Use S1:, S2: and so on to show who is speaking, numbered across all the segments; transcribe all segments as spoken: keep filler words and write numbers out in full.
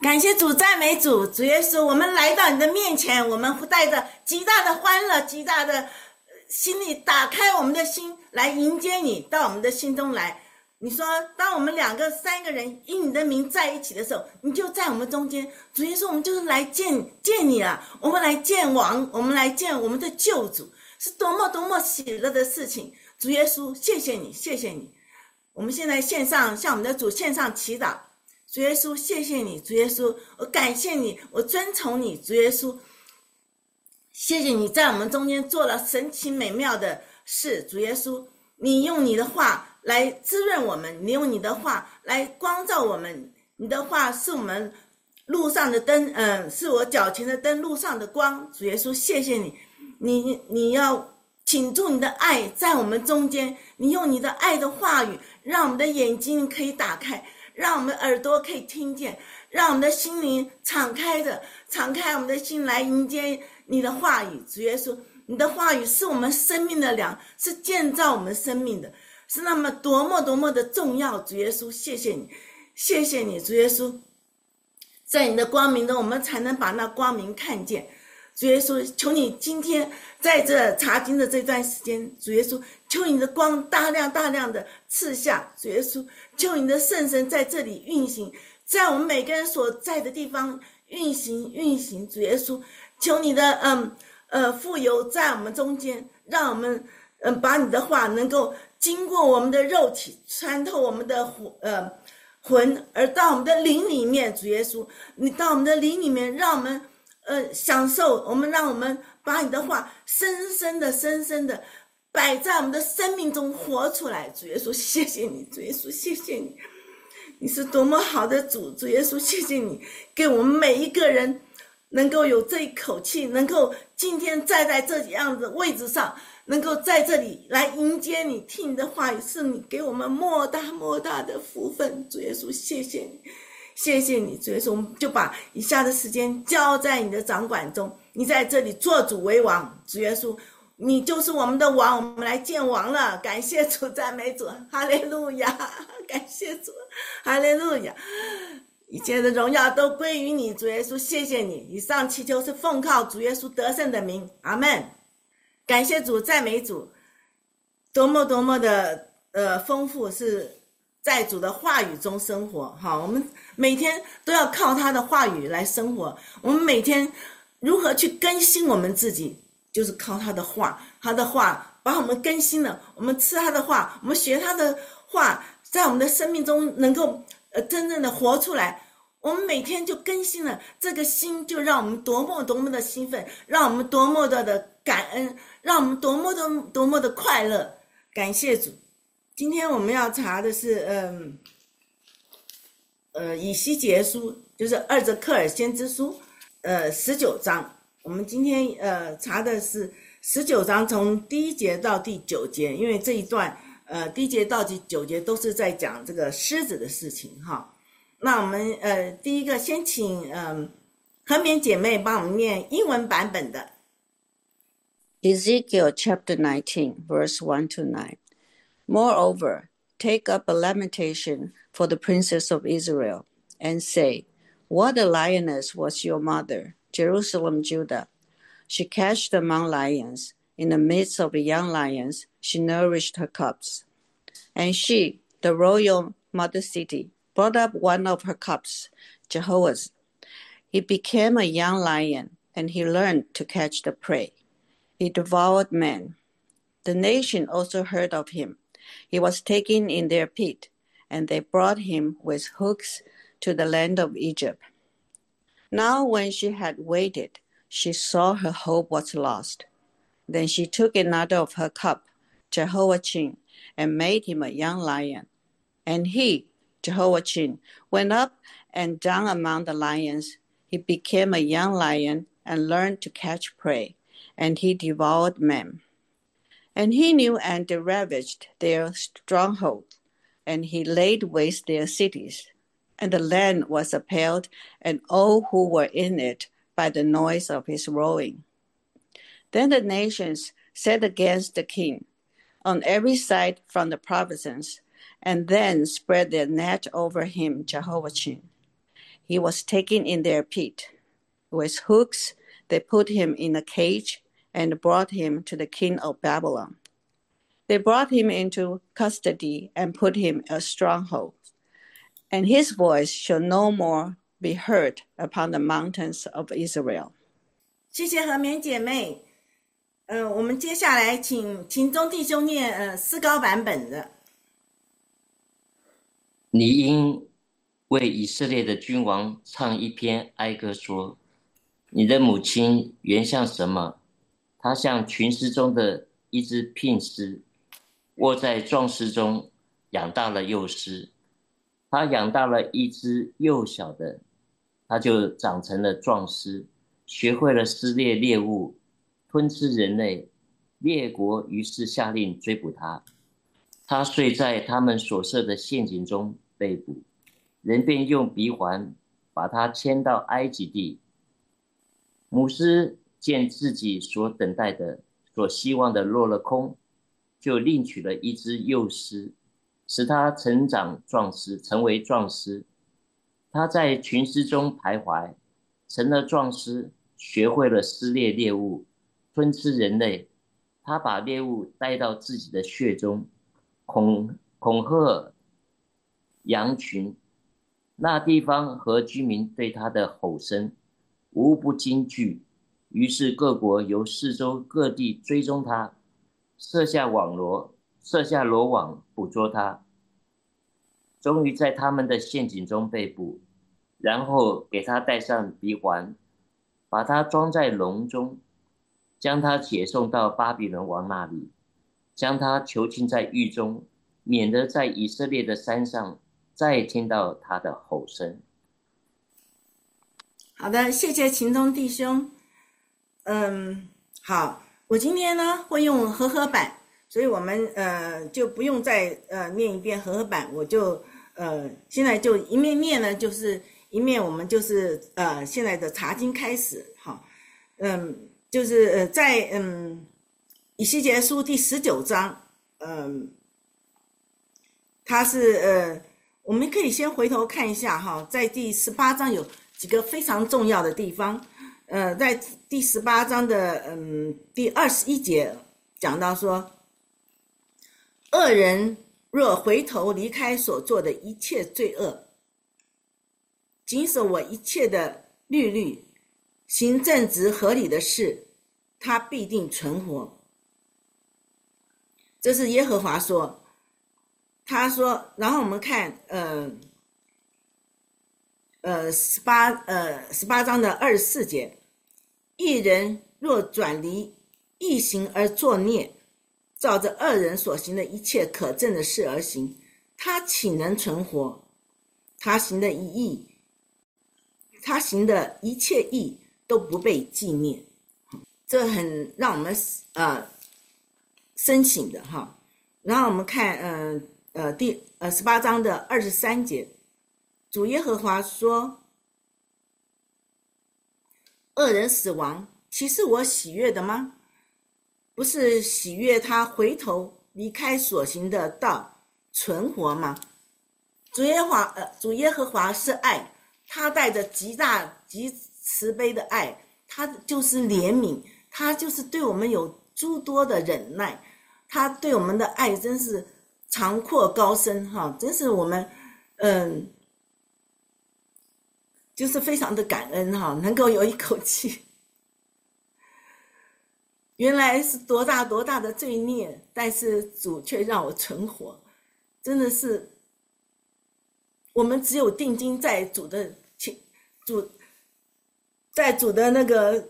S1: 感谢主，赞美主，主耶稣，我们来到你的面前，我们带着极大的欢乐，极大的心里打开我们的心来迎接你到我们的心中来。你说当我们两个三个人因你的名在一起的时候，你就在我们中间。主耶稣，我们就是来见见你啊，我们来见王，我们来见我们的救主，是多么多么喜乐的事情。主耶稣，谢谢你，谢谢你。我们现在线上向我们的主献上祈祷。主耶稣，谢谢你，主耶稣，我感谢你，我尊崇你，主耶稣，谢谢你在我们中间做了神奇美妙的事。主耶稣，你用你的话来滋润我们，你用你的话来光照我们，你的话是我们路上的灯，嗯，是我脚前的灯，路上的光。主耶稣，谢谢你，你你要倾注你的爱在我们中间，你用你的爱的话语让我们的眼睛可以打开，让我们耳朵可以听见，让我们的心灵敞开的，敞开我们的心来迎接你的话语。主耶稣，你的话语是我们生命的粮，是建造我们生命的，是那么多么多么的重要。主耶稣，谢谢你，谢谢你，主耶稣，在你的光明中我们才能把那光明看见。主耶稣，求你今天在这查经的这段时间，主耶稣，求你的光大量大量的赐下。主耶稣，求你的圣神在这里运行，在我们每个人所在的地方运行运行。主耶稣，求你的嗯呃富有在我们中间，让我们嗯把你的话能够经过我们的肉体，穿透我们的呃魂，而到我们的灵里面。主耶稣，你到我们的灵里面，让我们呃，享受我们，让我们把你的话深深的深深的摆在我们的生命中活出来。主耶稣，谢谢你，主耶稣，谢谢你，你是多么好的主。主耶稣，谢谢你给我们每一个人能够有这一口气，能够今天站在这样的位置上，能够在这里来迎接你，听你的话语，是你给我们莫大莫大的福分。主耶稣，谢谢你，谢谢你。主耶稣，我们就把以下的时间交在你的掌管中，你在这里做主为王。主耶稣，你就是我们的王，我们来见王了。感谢主，赞美主，哈利路亚，感谢主，哈利路亚，一切的荣耀都归于你。主耶稣，谢谢你。以上祈求是奉靠主耶稣得胜的名，阿们。感谢主，赞美主，多么多么的呃丰富，是在主的话语中生活。好，我们每天都要靠他的话语来生活。我们每天如何去更新我们自己，就是靠他的话，他的话把我们更新了，我们吃他的话，我们学他的话，在我们的生命中能够呃真正的活出来。我们每天就更新了，这个心就让我们多么多么的兴奋，让我们多么的的感恩，让我们多么的多么的快乐。感谢主。今天我们要查的是嗯呃以西结书，就是二则克尔先知书呃十九章。我们今天呃查的是十九章从第一节到第九节，因为这一段呃第一节到第九节都是在讲这个狮子的事情哈。那我们呃第一个先请嗯和勉姐妹帮我们念英文版本的
S2: Ezekiel chapter nineteen, verse one to nine. Moreover, take up a lamentation for the princess of Israel, and say, What a lioness was your mother, Jerusalem, Judah! She caged among lions. In the midst of young lions, she nourished her cubs. And she, the royal mother city, brought up one of her cubs, Jehoahaz. He became a young lion, and he learned to catch the prey. He devoured men. The nation also heard of him. He was taken in their pit, and they brought him with hooks to the land of Egypt. Now when she had waited, she saw her hope was lost. Then she took another of her cub, Jehoiachin, and made him a young lion. And he, Jehoiachin, went up and down among the lions. He became a young lion and learned to catch prey, and he devoured men. And he knew and ravaged their stronghold, and he laid waste their cities. And the land was appalled, and all who were in it, by the noise of his roaring. Then the nations set against the king on every side from the provinces, and then spread their net over him, Jehoiachin. he was taken in their pit. With hooks, they put him in a cage and brought him to the king of Babylon. They brought him into custody and put him in a stronghold. And his voice shall no more be heard upon the mountains of Israel.
S1: 谢谢和棉姐妹。呃，我们接下来请秦中弟兄念呃思高版本的。
S3: 你应为以色列的君王唱一篇哀歌说：你的母亲原像什么？她像群狮中的一只牝狮，卧在壮狮中，养大了幼狮。她养大了一只幼小的，她就长成了壮狮，学会了撕裂猎物，吞吃人类。列国于是下令追捕她，她睡在他们所设的陷阱中被捕，人便用鼻环把她牵到埃及地。母狮见自己所等待的、所希望的落了空，就另取了一只幼狮，使它成长壮狮，成为壮狮。它在群狮中徘徊，成了壮狮，学会了撕裂猎物，吞吃人类。他把猎物带到自己的血中，恐恐吓羊群。那地方和居民对他的吼声无不惊惧，于是各国由四周各地追踪他，设下网罗，设下罗网捕捉他。终于在他们的陷阱中被捕，然后给他戴上鼻环，把他装在笼中，将他解送到巴比伦王那里，将他囚禁在狱中，免得在以色列的山上再听到他的吼声。
S1: 好的，谢谢秦中弟兄。嗯，好，我今天呢会用和合版，所以我们呃就不用再呃念一遍和合版，我就呃现在就一面念呢，就是一面我们就是呃现在的查经开始。好，嗯。就是呃，在嗯以西结书第十九章，嗯，它是呃，我们可以先回头看一下哈，在第十八章有几个非常重要的地方，呃，在第十八章的嗯第二十一节讲到说，恶人若回头离开所做的一切罪恶，谨守我一切的律律，行正直合理的事，他必定存活。这是耶和华说。他说，然后我们看呃呃十八呃十八章的二十四节，一人若转离异行而作孽，照着恶人所行的一切可憎的事而行，他岂能存活？他行的一义，他行的一切义都不被纪念。这很让我们呃深省的哈。然后我们看呃呃第呃十八章的二十三节，主耶和华说：恶人死亡，岂是我喜悦的吗？不是喜悦他回头离开所行的道存活吗？主耶和华呃主耶和华是爱，他带着极大极慈悲的爱，他就是怜悯，他就是对我们有诸多的忍耐，他对我们的爱真是长阔高深哈，真是我们嗯，就是非常的感恩哈，能够有一口气。原来是多大多大的罪孽，但是主却让我存活，真的是我们只有定睛在主的主在主的那个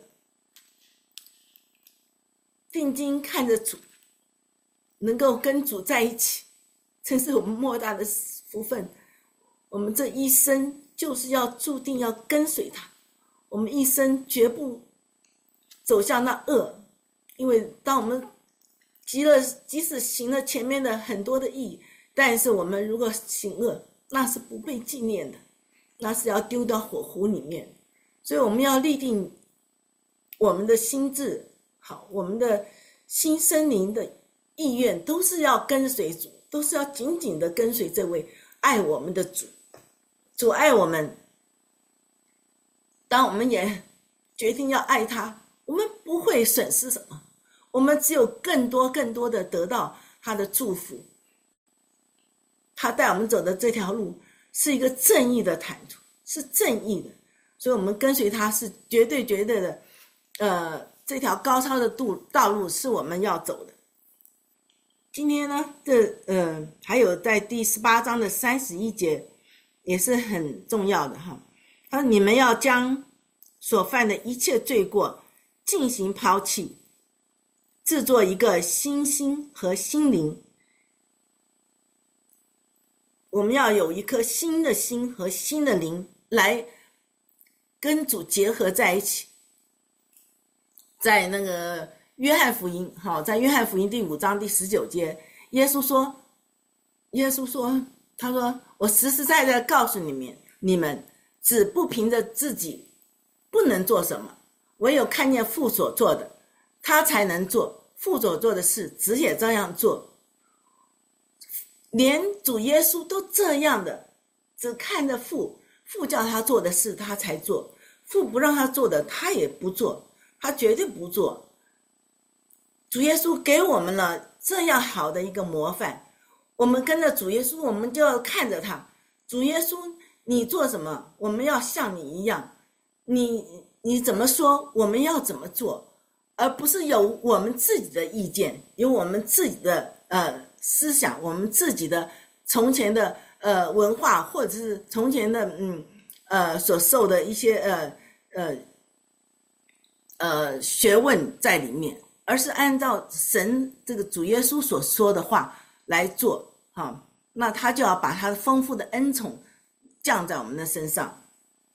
S1: 定睛看着主，能够跟主在一起，真是我们莫大的福分。我们这一生就是要注定要跟随他，我们一生绝不走向那恶，因为当我们即了即使行了前面的很多的义，但是我们如果行恶，那是不被纪念的，那是要丢到火湖里面。所以我们要立定我们的心智，好，我们的心生灵的意愿都是要跟随主，都是要紧紧的跟随这位爱我们的主。主爱我们， 当我们也决定要爱他，我们不会损失什么，我们只有更多更多的得到他的祝福。他带我们走的这条路是一个正义的坦途，是正义的，所以我们跟随他是绝对绝对的，呃，这条高超的路道路是我们要走的。今天呢，这呃还有在第十八章的三十一节也是很重要的哈。他说：“你们要将所犯的一切罪过进行抛弃，制作一个新心和心灵。”我们要有一颗新的心和新的灵来跟主结合在一起。在那个约翰福音，好，在约翰福音第五章第十九节，耶稣说，耶稣说，他说：“我实实在在告诉你们，你们只不凭着自己不能做什么，唯有看见父所做的，他才能做。父所做的事，子也照样做。”连主耶稣都这样的，只看着父，父叫他做的事他才做，父不让他做的他也不做，他绝对不做。主耶稣给我们了这样好的一个模范，我们跟着主耶稣，我们就要看着他。主耶稣你做什么，我们要像你一样，你你怎么说我们要怎么做，而不是有我们自己的意见，有我们自己的呃思想，我们自己的从前的呃文化，或者是从前的嗯呃所受的一些呃呃呃学问在里面，而是按照神这个主耶稣所说的话来做哈，那他就要把他的丰富的恩宠降在我们的身上。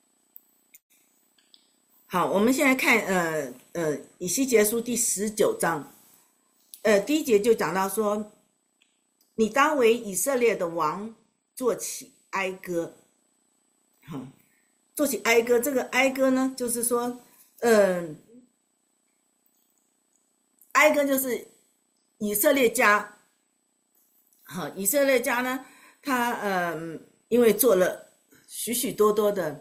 S1: 好，我们现在看呃呃以西结书第十九章，呃第一节就讲到说，你当为以色列的王做起哀歌。好，做起哀歌，这个哀歌呢，就是说，嗯、呃，哀歌就是以色列家，好，以色列家呢，他呃，因为做了许许多多的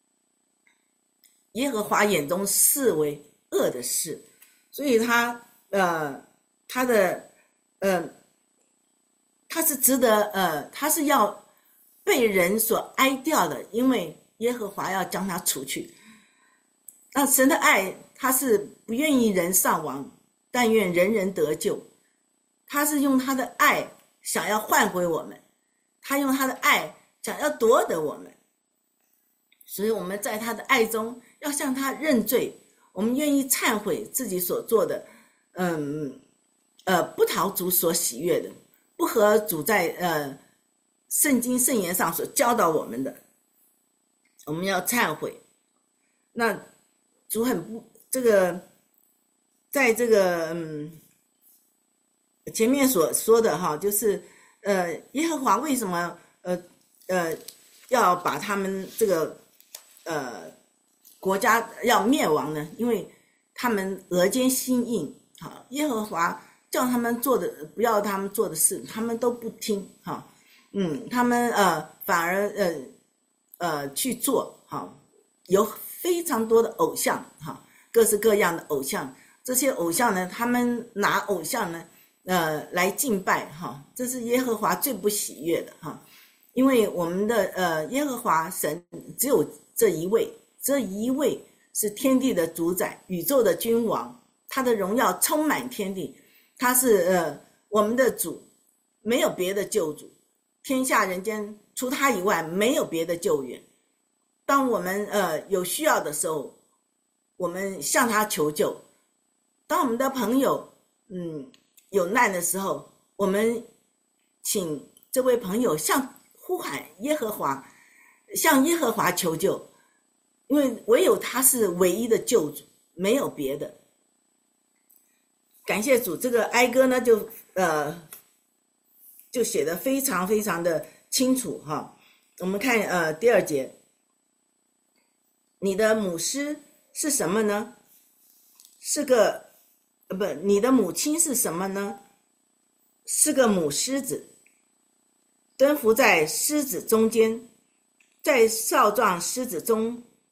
S1: 耶和华眼中视为恶的事，所以他呃，他的呃。他是值得呃，他是要被人所哀掉的，因为耶和华要将他除去。那神的爱，他是不愿意人丧亡，但愿人人得救。他是用他的爱想要换回我们，他用他的爱想要夺得我们。所以我们在他的爱中要向他认罪，我们愿意忏悔自己所做的，嗯呃，不讨主所喜悦的，不合主在呃圣经圣言上所教导我们的，我们要忏悔。那主很不这个，在这个嗯前面所说的哈，就是呃耶和华为什么呃呃要把他们这个呃国家要灭亡呢？因为他们额间心硬，好，耶和华叫他们做的，不要他们做的事，他们都不听，哈，嗯，他们呃反而呃呃去做，哈，有非常多的偶像，哈，各式各样的偶像，这些偶像呢，他们拿偶像呢，呃来敬拜，哈，这是耶和华最不喜悦的，哈，因为我们的呃耶和华神只有这一位，这一位是天地的主宰，宇宙的君王，他的荣耀充满天地。他是呃我们的主，没有别的救主，天下人间除他以外没有别的救援。当我们呃有需要的时候，我们向他求救；当我们的朋友嗯有难的时候，我们请这位朋友向呼喊耶和华，向耶和华求救，因为唯有他是唯一的救主，没有别的。感谢主，这个哀歌呢，就呃就写得非常非常的清楚哈。我们看呃第二节，你的母狮是什么呢？是个呃不，你的母亲是什么呢？是个母狮子，蹲伏在狮子中间，在少壮狮子中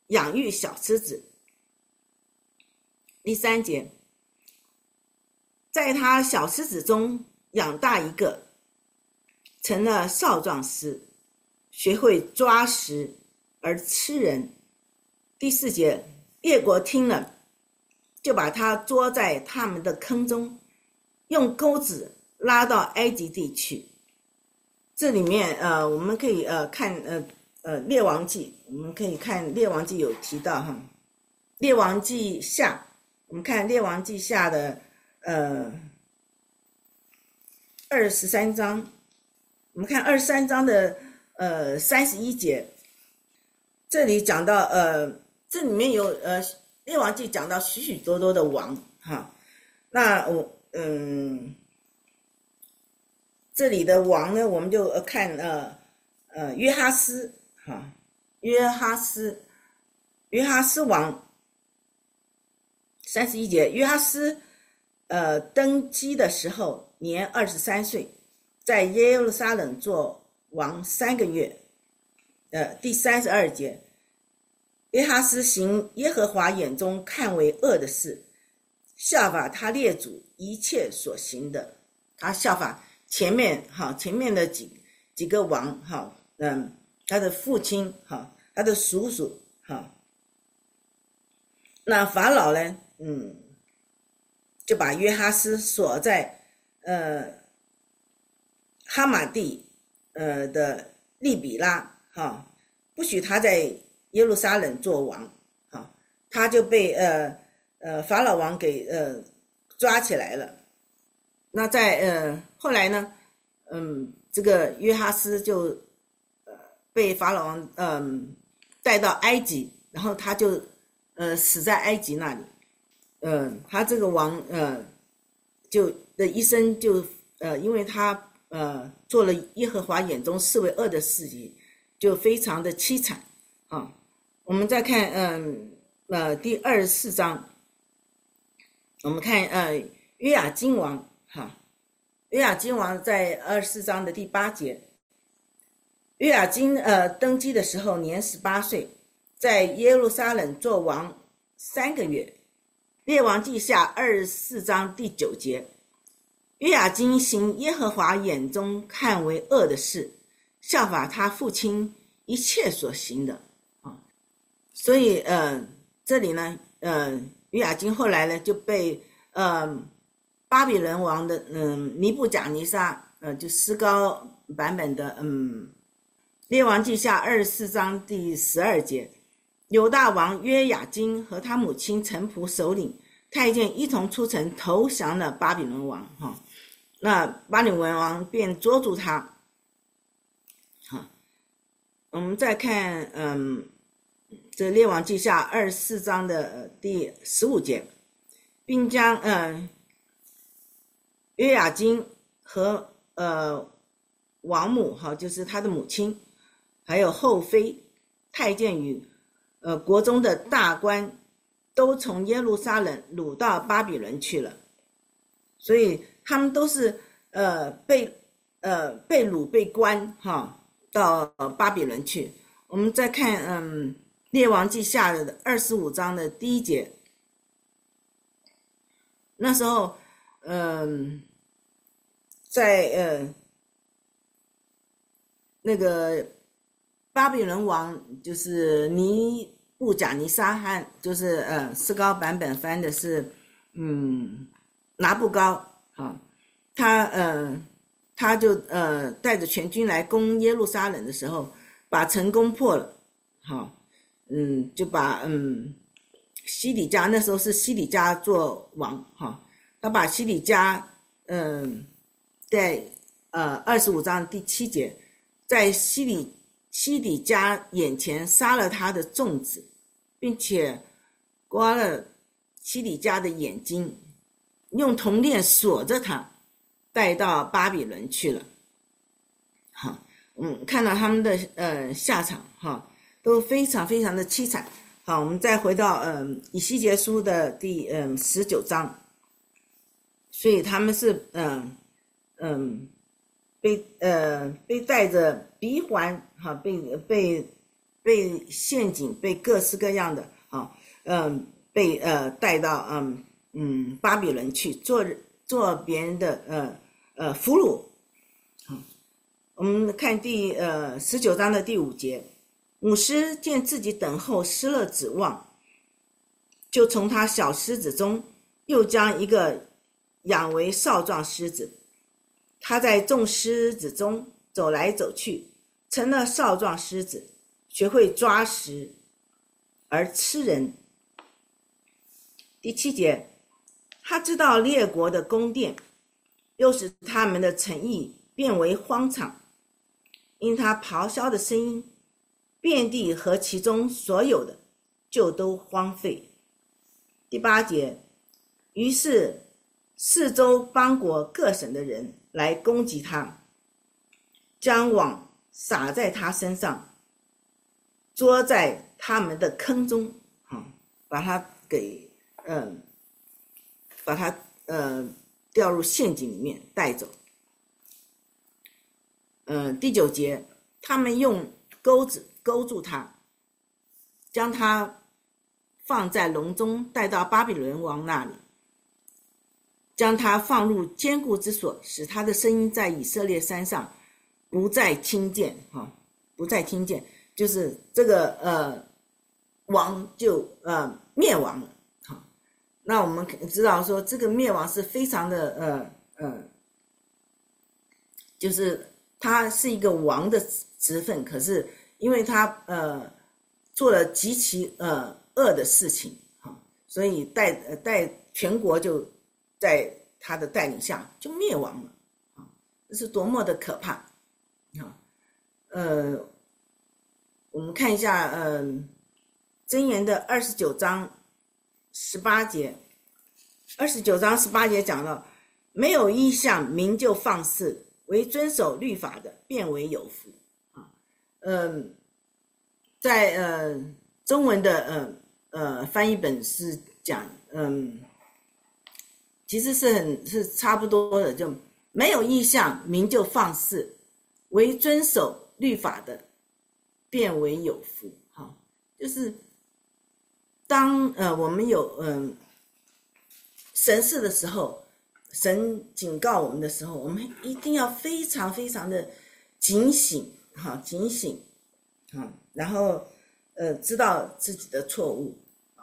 S1: 养育小狮子。第三节，在他小狮子中养大一个，成了少壮狮，学会抓食而吃人。第四节，列国听了，就把他捉在他们的坑中，用钩子拉到埃及地去。这里面呃，我们可以呃看呃呃列王记，我们可以看列王记有提到哈，列王记下，我们看列王记下的呃二十三章，我们看二十三章的呃三十一节，这里讲到呃这里面有呃列王记讲到许许多多的王哈，那我嗯。这里的王呢，我们就看呃呃约哈斯哈，约哈斯约哈斯王三十一节，约哈斯呃登基的时候年二十三岁，在耶路撒冷做王三个月。呃，第三十二节，约哈斯行耶和华眼中看为恶的事，效法他列祖一切所行的，他效法。前面哈，前面的几几个王哈，嗯，他的父亲哈，他的叔叔哈，那法老呢，嗯，就把约哈斯锁在呃哈马地呃的利比拉哈，不许他在耶路撒冷做王哈，他就被呃呃法老王给呃抓起来了。那在呃后来呢，嗯，这个约哈斯就呃被法老王嗯带到埃及，然后他就呃死在埃及那里。嗯、呃，他这个王呃就的一生就呃因为他呃做了耶和华眼中视为恶的事情，就非常的凄惨啊。我们再看嗯 呃, 呃第二十四章，我们看呃约雅斤王。哈，约雅斤王在二十四章的第八节，约雅斤呃登基的时候年十八岁，在耶路撒冷做王三个月。列王记下二十四章第九节，约雅斤行耶和华眼中看为恶的事，效法他父亲一切所行的啊。所以呃这里呢呃约雅斤后来呢就被呃巴比伦王的嗯尼布甲尼撒呃就诗高版本的嗯列王记下二十四章第十二节，犹大王约雅斤和他母亲臣仆首领太监一同出城投降了巴比伦王哈，那巴比伦王便捉住他。好，我们再看嗯这列王记下二十四章的第十五节，并将嗯约雅斤和呃王母哈，就是他的母亲，还有后妃、太监与呃国中的大官，都从耶路撒冷掳到巴比伦去了。所以他们都是呃被呃被掳被关哈到巴比伦去。我们再看嗯列王记下的二十五章的第一节，那时候嗯。在呃那个巴比伦王就是尼布甲尼撒汗，就是呃诗高版本翻的是嗯拿布高啊，他呃他就呃带着全军来攻耶路撒冷的时候，把城攻破了，好，嗯就把嗯西底家，那时候是西底家做王哈，他把西底家嗯。在呃二十五章第七节，在西底西底家眼前杀了他的众子，并且刮了西底家的眼睛，用铜链锁着他，带到巴比伦去了。好，嗯，看到他们的呃下场哈，都非常非常的凄惨。好，我们再回到嗯、呃、以西结书的第嗯十九章，所以他们是嗯。呃嗯，被呃被带着鼻环哈，被被被陷阱，被各式各样的啊，嗯，被呃带到嗯嗯巴比伦去做做别人的呃呃俘虏。啊，我们看第呃十九章的第五节，母狮见自己等候失了指望，就从他小狮子中又将一个养为少壮狮子，他在众狮子中走来走去，成了少壮狮子，学会抓食而吃人。第七节，他知道列国的宫殿，又使他们的城邑变为荒场，因他咆哮的声音，遍地和其中所有的就都荒废。第八节，于是四周邦国各省的人来攻击他，将网撒在他身上，捉在他们的坑中，嗯、把他给嗯，把他呃掉入陷阱里面带走。嗯，第九节，他们用钩子勾住他，将他放在笼中，带到巴比伦王那里，将他放入坚固之所，使他的声音在以色列山上不再听见，哈，不再听见，就是这个呃王就呃灭亡了。好，那我们知道说这个灭亡是非常的呃呃，就是他是一个王的职分，可是因为他呃做了极其呃恶的事情，哈，所以带呃带全国就在他的带领下就灭亡了，啊，这是多么的可怕，啊，呃，我们看一下，嗯、呃，箴言的二十九章十八节，二十九章十八节讲到，没有意向，民就放肆。为遵守律法的，变为有福啊。嗯，在呃中文的呃呃翻译本是讲，嗯，其实是很是差不多的，就没有意向，民就放肆；为遵守律法的，变为有福。哈，就是当呃我们有嗯、呃、神事的时候。神警告我们的时候，我们一定要非常非常的警醒，哈，警醒，啊，然后呃，知道自己的错误，啊。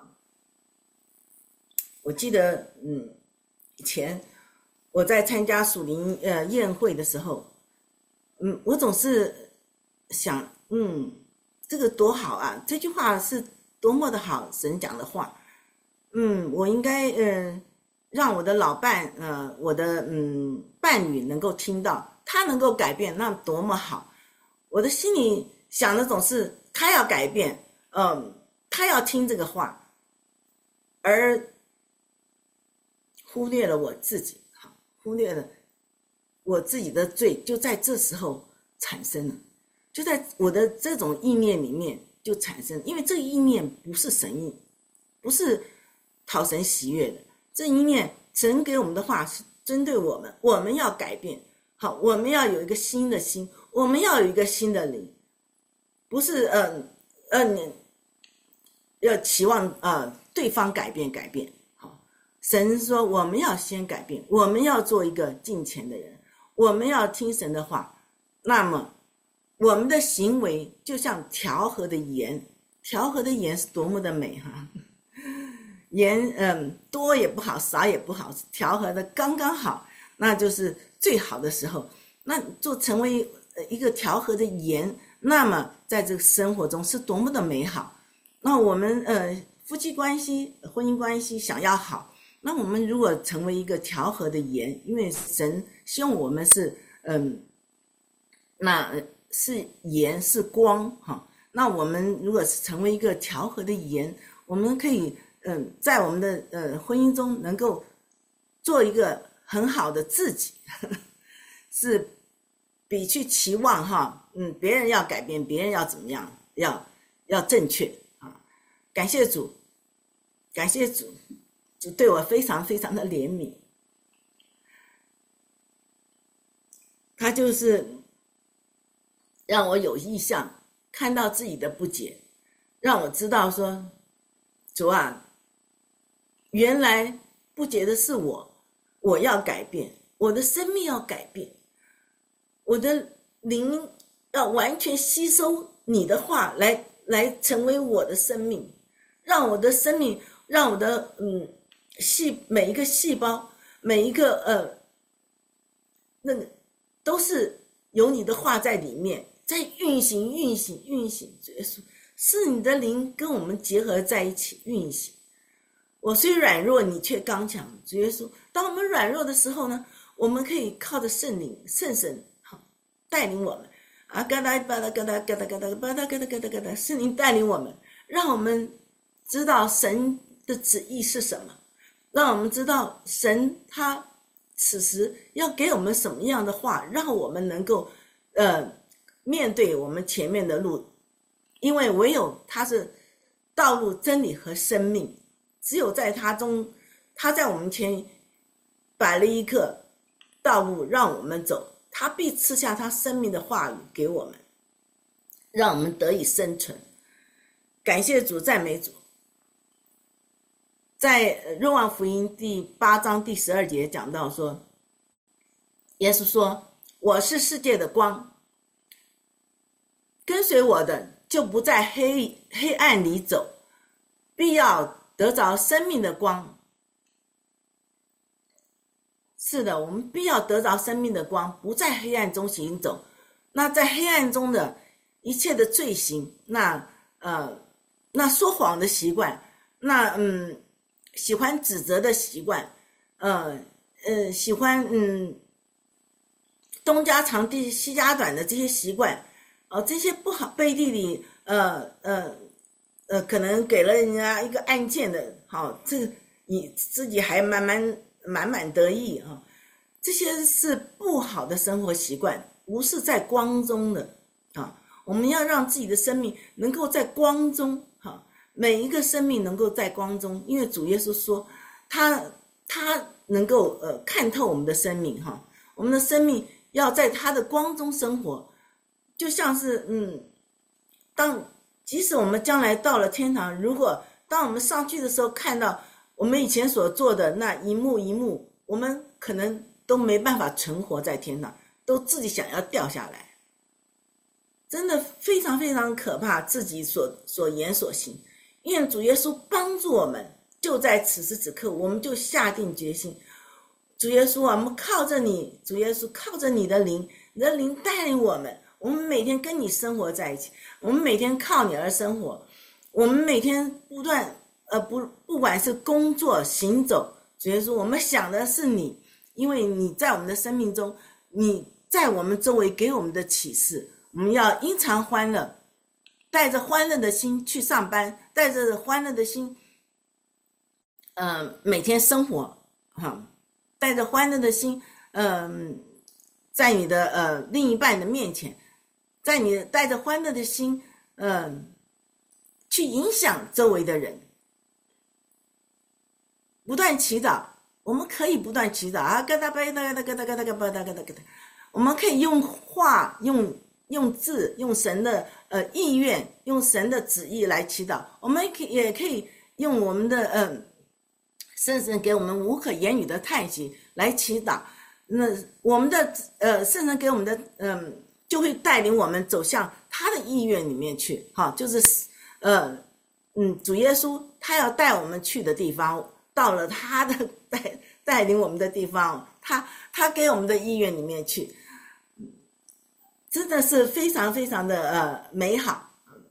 S1: 我记得，嗯，以前我在参加属灵呃宴会的时候，嗯，我总是想，嗯，这个多好啊，这句话是多么的好，神讲的话，嗯，我应该，嗯、呃。让我的老伴，呃，我的嗯伴侣能够听到，他能够改变，那多么好！我的心里想的总是他要改变，嗯、呃，他要听这个话，而忽略了我自己，好，忽略了我自己的罪，就在这时候产生了，就在我的这种意念里面就产生，因为这个意念不是神意，不是讨神喜悦的。这一念神给我们的话是针对我们，我们要改变，好，我们要有一个新的心，我们要有一个新的灵，不是呃呃你要期望呃对方改变改变，好，神说我们要先改变，我们要做一个敬虔的人，我们要听神的话，那么我们的行为就像调和的盐，调和的盐是多么的美哈。盐嗯多也不好，少也不好，调和的刚刚好，那就是最好的时候。那做成为一个调和的盐，那么在这个生活中是多么的美好。那我们呃夫妻关系、婚姻关系想要好，那我们如果成为一个调和的盐，因为神希望我们是嗯，那是盐是光哈。那我们如果是成为一个调和的盐，我们可以。嗯，在我们的呃婚姻中能够做一个很好的自己，呵呵，是比去期望哈，嗯，别人要改变，别人要怎么样，要要正确啊！感谢主，感谢主，主对我非常非常的怜悯，他就是让我有意向看到自己的不洁，让我知道说，主啊，原来不洁的是我，我要改变，我的生命要改变，我的灵要完全吸收你的话来来成为我的生命，让我的生命，让我的嗯细每一个细胞，每一个呃那个都是有你的话在里面，在运行运行运行。主耶稣，是你的灵跟我们结合在一起运行。我虽软弱，你却刚强。主耶稣，当我们软弱的时候呢，我们可以靠着圣灵圣神好带领我们啊，嘎哒巴哒嘎哒嘎哒嘎哒巴哒嘎哒嘎哒嘎哒，圣灵带领我们，让我们知道神的旨意是什么，让我们知道神他此时要给我们什么样的话，让我们能够呃面对我们前面的路，因为唯有他是道路、真理和生命，只有在他中，他在我们前摆了一个道路让我们走，他必赐下他生命的话语给我们，让我们得以生存。感谢主，赞美主。在若望福音第八章第十二节讲到说，耶稣说，我是世界的光，跟随我的就不在黑黑暗里走，必要得着生命的光。是的，我们必要得着生命的光，不在黑暗中行走。那在黑暗中的一切的罪行，那呃那说谎的习惯，那嗯喜欢指责的习惯，呃呃喜欢嗯东家长地西家短的这些习惯，哦、呃、这些不好，背地里呃呃呃可能给了人家一个案件的，好、哦、这你自己还满满满满得意啊、哦，这些是不好的生活习惯，不是在光中的啊、哦。我们要让自己的生命能够在光中，哈、哦，每一个生命能够在光中，因为主耶稣说，他他能够呃看透我们的生命，哈、哦，我们的生命要在他的光中生活，就像是嗯，当即使我们将来到了天堂，如果当我们上去的时候看到我们以前所做的那一幕一幕，我们可能都没办法存活在天堂，都自己想要掉下来，真的非常非常可怕，自己所所言所行。因为主耶稣帮助我们，就在此时此刻，我们就下定决心，主耶稣啊，我们靠着你，主耶稣靠着你的灵，你的灵带领我们，我们每天跟你生活在一起，我们每天靠你而生活，我们每天不断呃不不管是工作行走，主耶稣，我们想的是你，因为你在我们的生命中，你在我们周围给我们的启示，我们要因常欢乐，带着欢乐的心去上班，带着欢乐的心呃每天生活哈，带着欢乐的心嗯、呃、在你的呃另一半的面前，在你带着欢乐的心嗯、呃、去影响周围的人，不断祈祷，我们可以不断祈祷啊，嘎哒嘎哒嘎哒嘎哒嘎哒嘎哒嘎哒嘎哒，我们可以用话用用字用神的呃意愿，用神的旨意来祈祷，我们可以也可以用我们的嗯、呃、圣神给我们无可言语的叹息来祈祷，那我们的呃圣神给我们的嗯、呃、就会带领我们走向他的意愿里面去，哈，就是呃嗯主耶稣他要带我们去的地方，到了他的带带领我们的地方，他他给我们的意愿里面去，真的是非常非常的呃美好。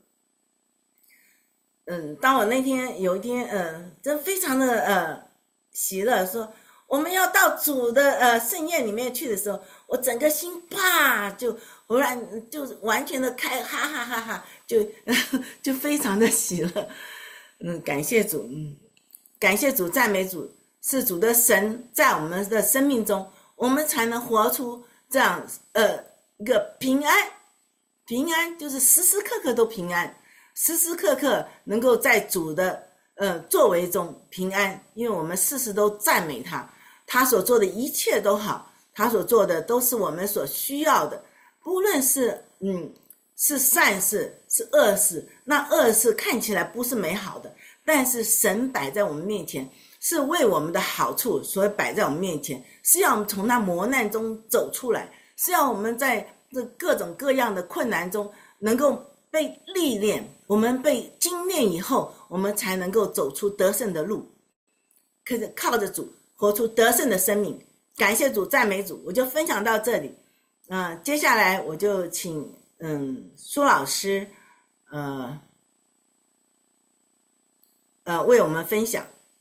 S1: 嗯，当我那天有一天呃真非常的呃喜乐，说我们要到主的呃盛宴里面去的时候，我整个心啪就忽然就完全的开，哈哈哈哈，就就非常的喜乐。嗯，感谢主，嗯，感谢主，赞美主，是主的神在我们的生命中，我们才能活出这样呃一个平安，平安就是时时刻刻都平安，时时刻刻能够在主的呃作为中平安，因为我们事事都赞美他，他所做的一切都好，他所做的都是我们所需要的，不论是嗯是善事，是恶事。那恶事看起来不是美好的，但是神摆在我们面前，是为我们的好处，所以摆在我们面前，是要我们从那磨难中走出来，是要我们在这各种各样的困难中能够被历练，我们被精炼以后，我们才能够走出得胜的路，可是靠着主活出得胜的生命。感谢主，赞美主。我就分享到这里。呃，接下来我就请嗯苏老师呃呃为我们分享。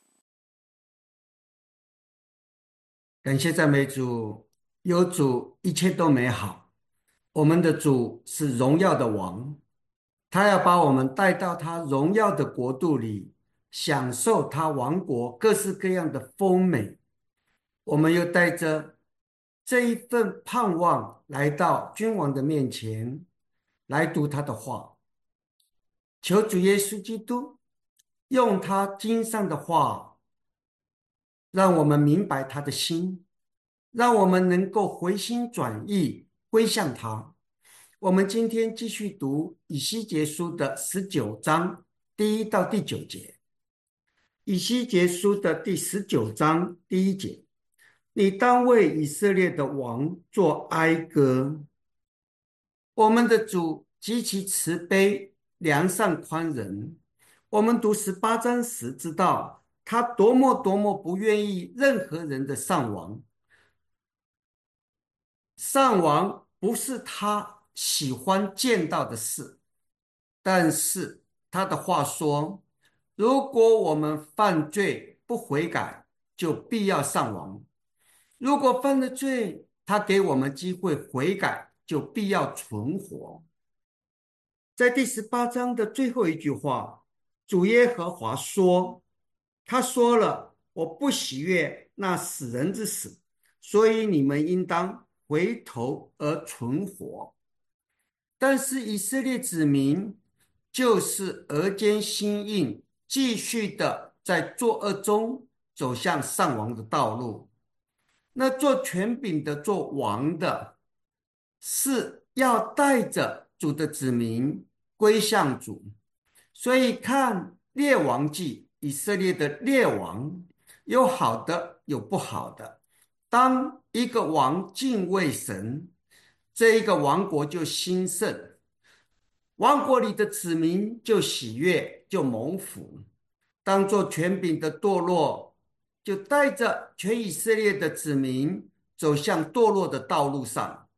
S4: 感谢赞美主，有主一切都美好。我们的主是荣耀的王，他要把我们带到他荣耀的国度里，享受他王国各式各样的丰美。我们又带着这一份盼望来到君王的面前，来读他的话，求主耶稣基督用他经上的话，让我们明白他的心，让我们能够回心转意，归向他。我们今天继续读以西结书的十九章第一到第九节。以西结书的第十九章第一节，你当为以色列的王作哀歌。我们的主极其慈悲，良善宽仁。我们读十八章时知道他多么多么不愿意任何人的丧亡。丧亡不是他喜欢见到的事，但是他的话说，如果我们犯罪不悔改，就必要丧亡。如果犯了罪，他给我们机会悔改，就必要存活。在第十八章的最后一句话，主耶和华说，他说了，我不喜悦那死人之死，所以你们应当回头而存活。但是以色列子民就是额间心硬，继续的在作恶中走向丧亡的道路。那做权柄的，做王的，是要带着主的子民归向主。所以看列王记，以色列的列王有好的有不好的。当一个王敬畏神，这一个王国就兴盛，王国里的子民就喜悦，就蒙福。当做权柄的堕落，就带着全以色列的子民走向堕落的道路上。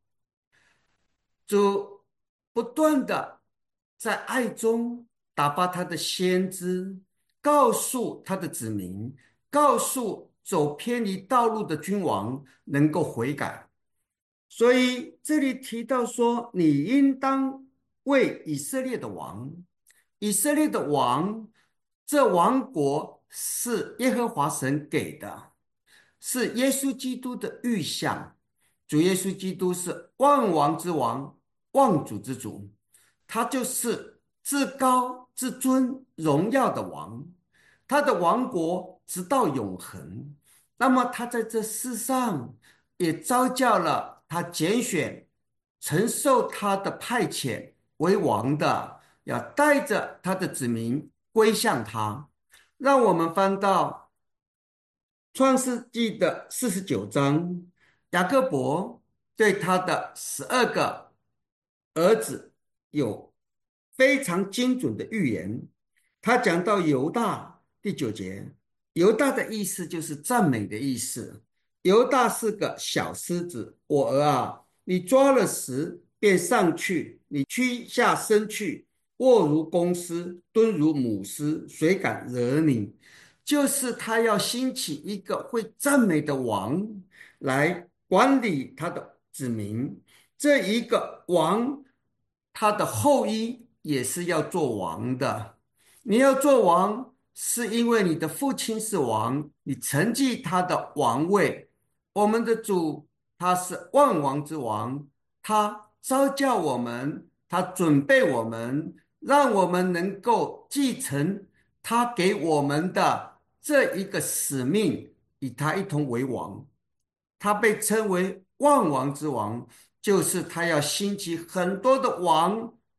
S4: 主不断的在爱中打发他的先知，告诉他的子民，告诉走偏离道路的君王能够悔改。所以这里提到说，你应当为以色列的王，以色列的王，这王国是耶和华神给的，是耶稣基督的预像。主耶稣基督是万王之王，万主之主，他就是至高至尊荣耀的王，他的王国直到永恒。那么他在这世上也召叫了他拣选承受他的派遣为王的，要带着他的子民归向他。让我们翻到创世纪的四十九章，雅各伯对他的十二个儿子有非常精准的预言。他讲到犹大第九节，犹大的意思就是赞美的意思。犹大是个小狮子，我儿啊，你抓了食便上去，你屈下身去，卧如公狮，蹲如母狮，谁敢惹你？就是他要兴起一个会赞美的王来管理他的子民。这一个王，他的后裔也是要做王的。你要做王，是因为你的父亲是王，你承继他的王位。我们的主，他是万王之王，他召叫我们，他准备我们，让我们能够继承他给我们的这一个使命，与他一同为王。他被称为万王之王，就是他要兴起很多的王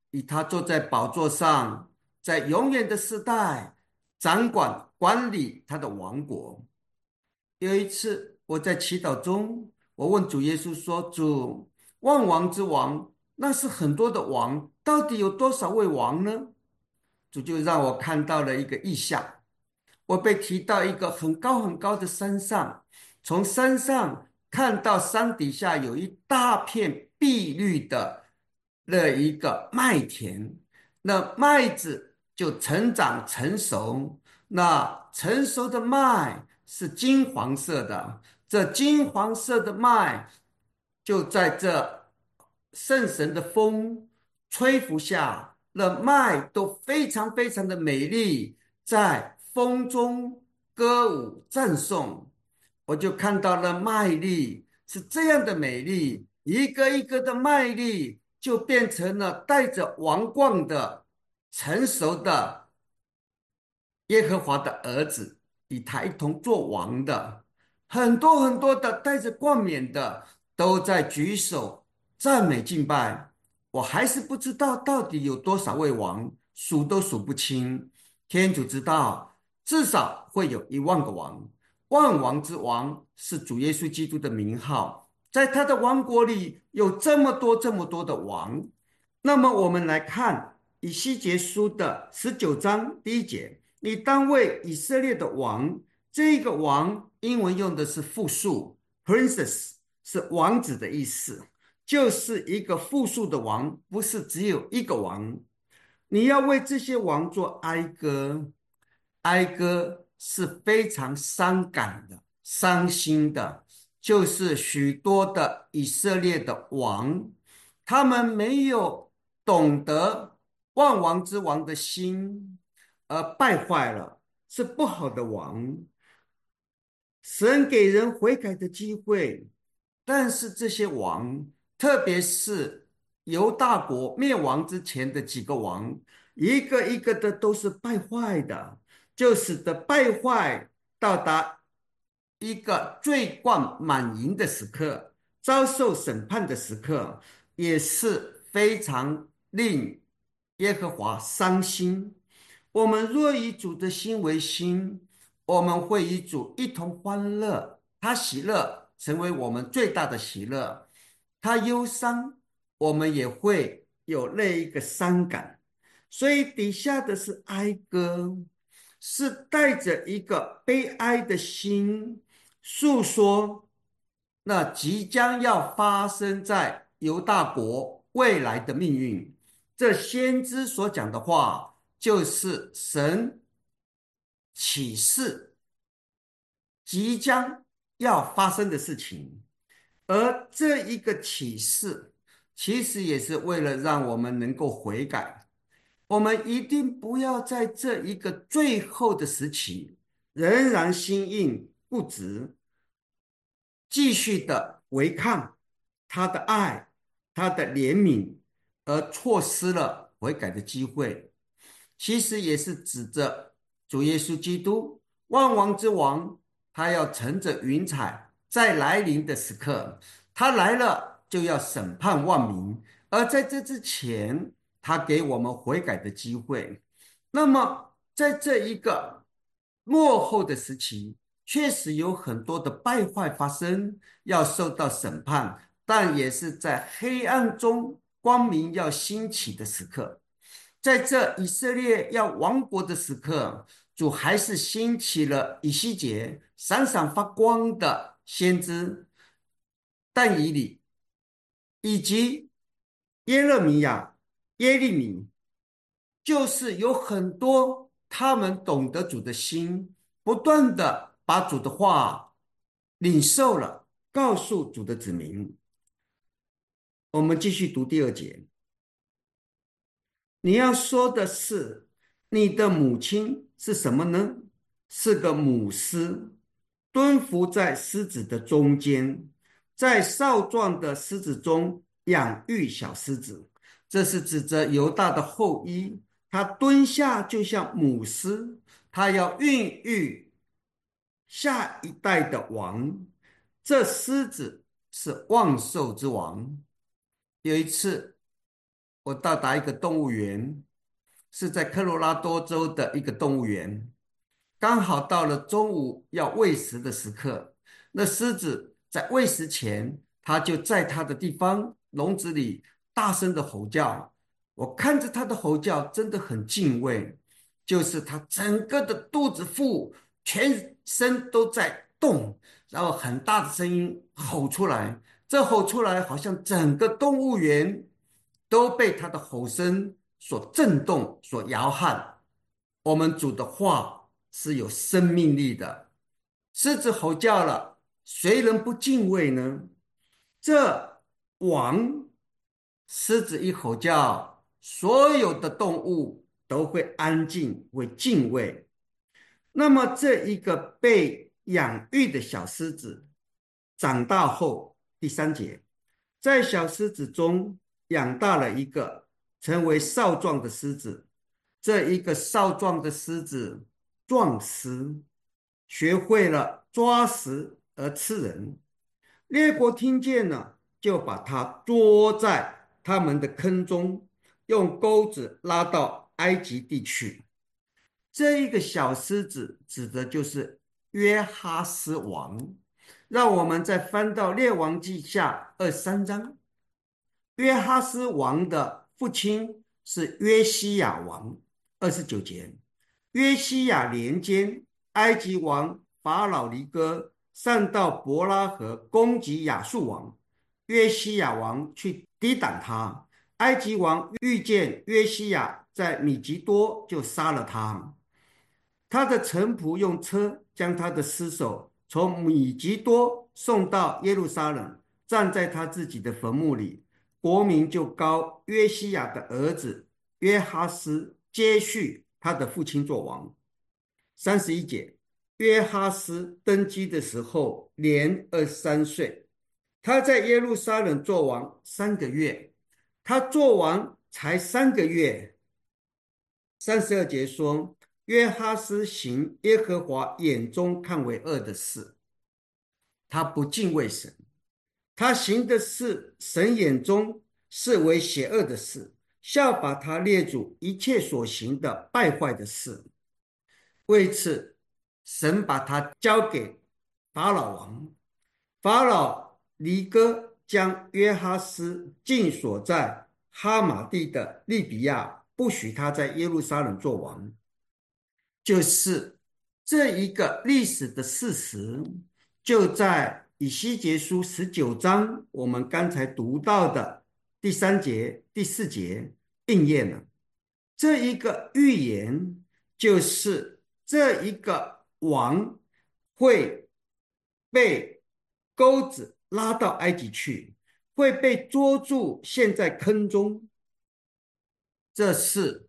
S4: 以他坐在宝座上，在永远的世代掌管管理他的王国。有一次我在祈祷中，我问主耶稣说：主，万王之王，那是很多的王，到底有多少位王呢？主就让我看到了一个意象，我被提到一个很高很高的山上，从山上看到山底下有一大片碧绿的那一个麦田，那麦子就成长成熟，那成熟的麦是金黄色的，这金黄色的麦就在这圣神的风吹拂下，那麦都非常非常的美丽，在风中歌舞赞颂。我就看到了麦粒是这样的美丽，一个一个的麦粒就变成了带着王冠的成熟的耶和华的儿子，与他一同做王的，很多很多的带着冠冕的都在举手赞美敬拜。我还是不知道到底有多少位王，数都数不清。天主知道，至少会有一万个王。万王之王是主耶稣基督的名号，在他的王国里有这么多这么多的王。那么我们来看以西结书的十九章第一节，你当为以色列的王，这个王英文用的是复数 princess， 是王子的意思，就是一个复数的王，不是只有一个王。你要为这些王做哀歌，哀歌是非常伤感的、伤心的，就是许多的以色列的王，他们没有懂得万王之王的心，而败坏了，是不好的王。神给人悔改的机会，但是这些王，特别是犹大国灭亡之前的几个王，一个一个的都是败坏的，就使得败坏到达一个罪贯满盈的时刻，遭受审判的时刻，也是非常令耶和华伤心。我们若以主的心为心，我们会与主一同欢乐，他喜乐成为我们最大的喜乐，他忧伤，我们也会有那一个伤感。所以底下的是哀歌，是带着一个悲哀的心，诉说那即将要发生在犹大国未来的命运。这先知所讲的话，就是神启示即将要发生的事情，而这一个启示其实也是为了让我们能够悔改。我们一定不要在这一个最后的时期仍然心硬固执，继续的违抗他的爱，他的怜悯，而错失了悔改的机会。其实也是指着主耶稣基督万王之王，他要乘着云彩在来临的时刻，他来了就要审判万民，而在这之前他给我们悔改的机会。那么在这一个末后的时期，确实有很多的败坏发生，要受到审判，但也是在黑暗中光明要兴起的时刻。在这以色列要亡国的时刻，主还是兴起了以西结闪闪发光的先知但以理，以及耶勒米亚、耶利米，就是有很多他们懂得主的心，不断的把主的话领受了，告诉主的子民。我们继续读第二节。你要说的是，你的母亲是什么呢？是个母狮，蹲伏在狮子的中间，在少壮的狮子中养育小狮子。这是指着犹大的后裔，他蹲下就像母狮，他要孕育下一代的王。这狮子是万兽之王。有一次我到达一个动物园，是在科罗拉多州的一个动物园，刚好到了中午要喂食的时刻。那狮子在喂食前，它就在它的地方笼子里大声的吼叫。我看着它的吼叫，真的很敬畏，就是它整个的肚子腹，全身都在动，然后很大的声音吼出来。这吼出来，好像整个动物园都被它的吼声所震动、所摇撼。我们主的话是有生命力的。狮子吼叫了，谁能不敬畏呢？这王，狮子一吼叫，所有的动物都会安静，会敬畏。那么这一个被养育的小狮子长大后，第三节，在小狮子中养大了一个，成为少壮的狮子。这一个少壮的狮子壮狮，学会了抓食而吃人。列国听见了，就把它捉在他们的坑中，用钩子拉到埃及地去。这一个小狮子指的就是约哈斯王。让我们再翻到列王记下二十三章。约哈斯王的父亲是约西亚王，二十九节。约西亚年间，埃及王法老尼哥上到伯拉河攻击亚述王，约西亚王去抵挡他。埃及王遇见约西亚在米吉多，就杀了他。他的臣仆用车将他的尸首从米吉多送到耶路撒冷，站在他自己的坟墓里。国民就膏约西亚的儿子约哈斯接续他的父亲做王。三十一节，约哈斯登基的时候年二十三岁，他在耶路撒冷做王三个月。他做王才三个月。三十二节说，约哈斯行耶和华眼中看为恶的事，他不敬畏神，他行的是神眼中视为邪恶的事，效法他列祖一切所行的败坏的事。为此，神把他交给法老王。法老尼哥将约哈斯禁锁在哈马地的利比亚，不许他在耶路撒冷做王。就是这一个历史的事实，就在以西结书十九章我们刚才读到的第三节、第四节应验了。这一个预言就是这一个王会被钩子拉到埃及去，会被捉住陷在坑中。这是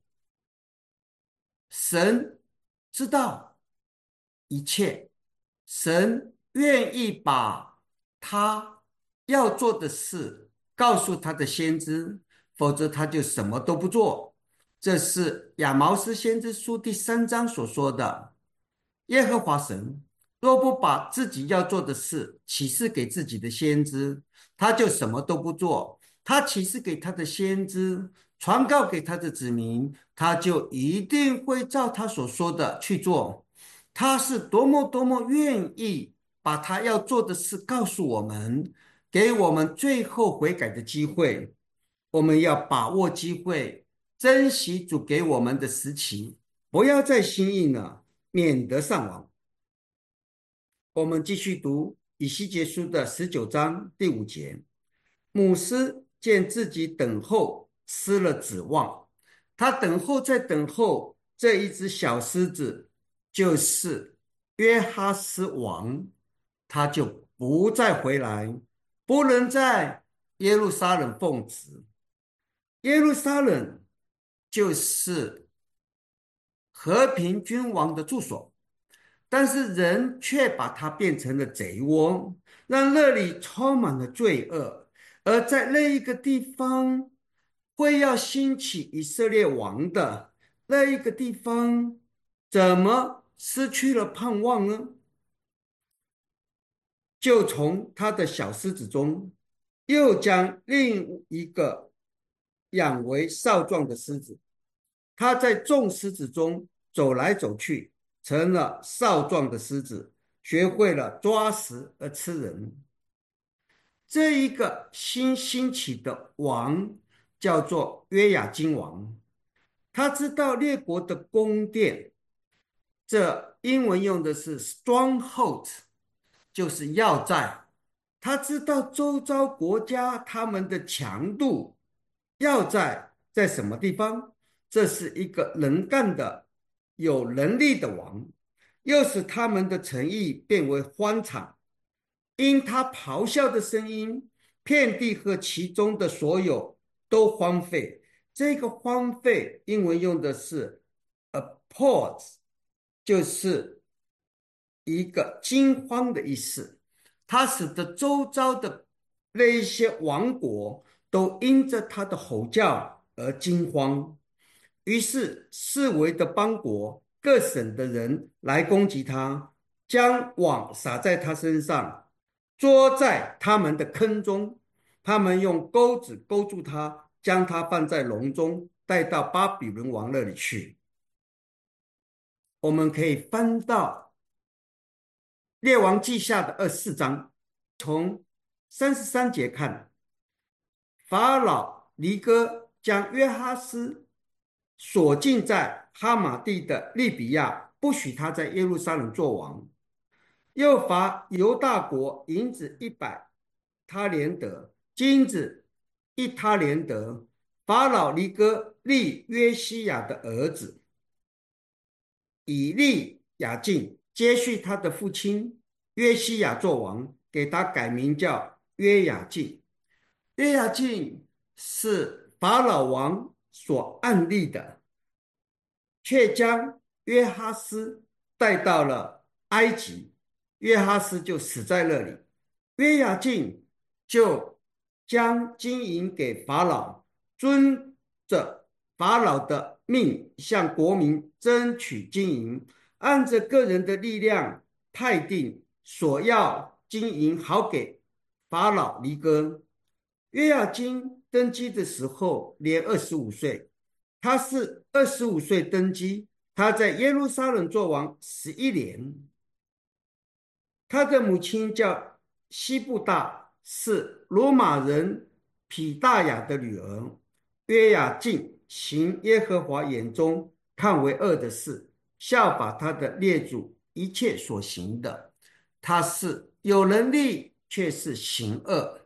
S4: 神知道一切，神愿意把他要做的事告诉他的先知，否则他就什么都不做。这是亚毛斯先知书第三章所说的。耶和华神若不把自己要做的事启示给自己的先知，他就什么都不做。他启示给他的先知，传告给他的子民，他就一定会照他所说的去做。他是多么多么愿意把他要做的事告诉我们，给我们最后悔改的机会。我们要把握机会，珍惜主给我们的时期，不要再心硬了，免得上网。我们继续读以西结书的十九章第五节。母狮见自己等候失了指望，他等候在等候这一只小狮子，就是约哈斯王，他就不再回来，不能在耶路撒冷奉旨。耶路撒冷就是和平君王的住所，但是人却把它变成了贼窝，让那里充满了罪恶。而在那一个地方会要兴起以色列王的那一个地方，怎么失去了盼望呢？就从他的小狮子中又将另一个养为少壮的狮子，他在众狮子中走来走去，成了少壮的狮子，学会了抓食而吃人。这一个新兴起的王叫做约雅斤王，他知道列国的宫殿，这英文用的是 stronghold， 就是要塞。他知道周遭国家他们的强度，要在在什么地方。这是一个能干的有能力的王，又使他们的城邑变为荒场。因他咆哮的声音，遍地和其中的所有都荒废。这个荒废英文用的是 appalled， 就是一个惊慌的意思。它使得周遭的那一些王国都因着他的吼叫而惊慌，于是四围的邦国各省的人来攻击他，将网撒在他身上，捉在他们的坑中。他们用钩子勾住他，将他放在笼中，带到巴比伦王那里去。我们可以翻到列王记下的二十四章，从三十三节看，法老尼哥将约哈斯锁禁在哈马地的利比亚，不许他在耶路撒冷作王，又罚犹大国银子一百他连德，金子一他连德。法老尼哥立约西亚的儿子以利亚敬接续他的父亲约西亚做王，给他改名叫约雅敬。约雅敬是法老王所暗立的，却将约哈斯带到了埃及，约哈斯就死在那里。约雅敬就将金银给法老，遵着法老的命向国民争取金银，按着个人的力量派定所要金银，好给法老尼哥。约雅斤登基的时候年二十五岁，他是二十五岁登基，他在耶路撒冷作王十一年。他的母亲叫西布大，是罗马人毗大雅的女儿。约雅敬行耶和华眼中看为恶的事，效法他的列祖一切所行的。他是有能力，却是行恶。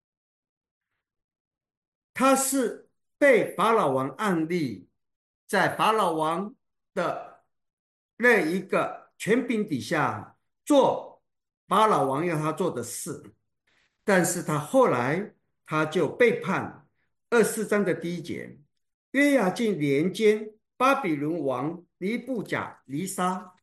S4: 他是被法老王暗立，在法老王的那一个权柄底下做法老王要他做的事，但是他后来他就背叛。二十四章的第一节，约雅敬年间，巴比伦王尼布甲尼撒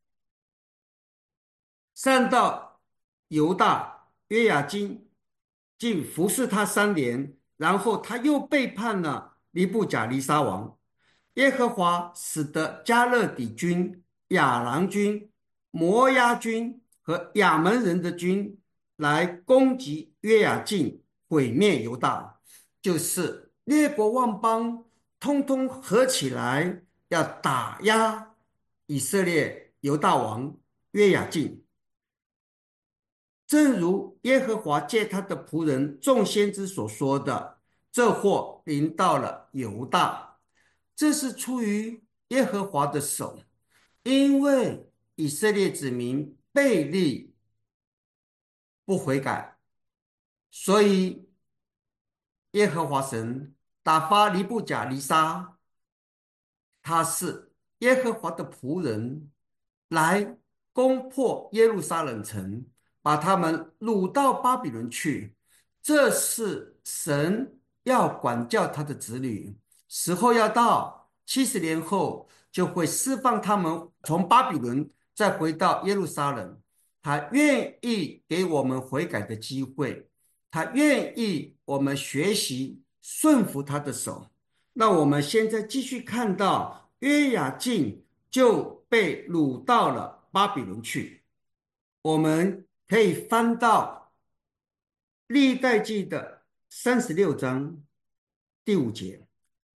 S4: 上到犹大，约雅敬竟服侍他三年，然后他又背叛了尼布甲尼撒王。耶和华使得加勒底军、亚兰军、摩押军和亚门人的军来攻击约雅敬，毁灭犹大，就是列国万邦通通合起来要打压以色列犹大王约雅敬。正如耶和华借他的仆人众先知所说的，这祸临到了犹大，这是出于耶和华的手，因为以色列子民背逆不悔改，所以耶和华神打发尼布甲尼撒，他是耶和华的仆人，来攻破耶路撒冷城，把他们掳到巴比伦去。这是神要管教他的子女，时候要到，七十年后就会释放他们从巴比伦再回到耶路撒冷。他愿意给我们悔改的机会，他愿意我们学习顺服他的手。那我们现在继续看到约雅敬就被掳到了巴比伦去。我们可以翻到历代记的三十六章第五节，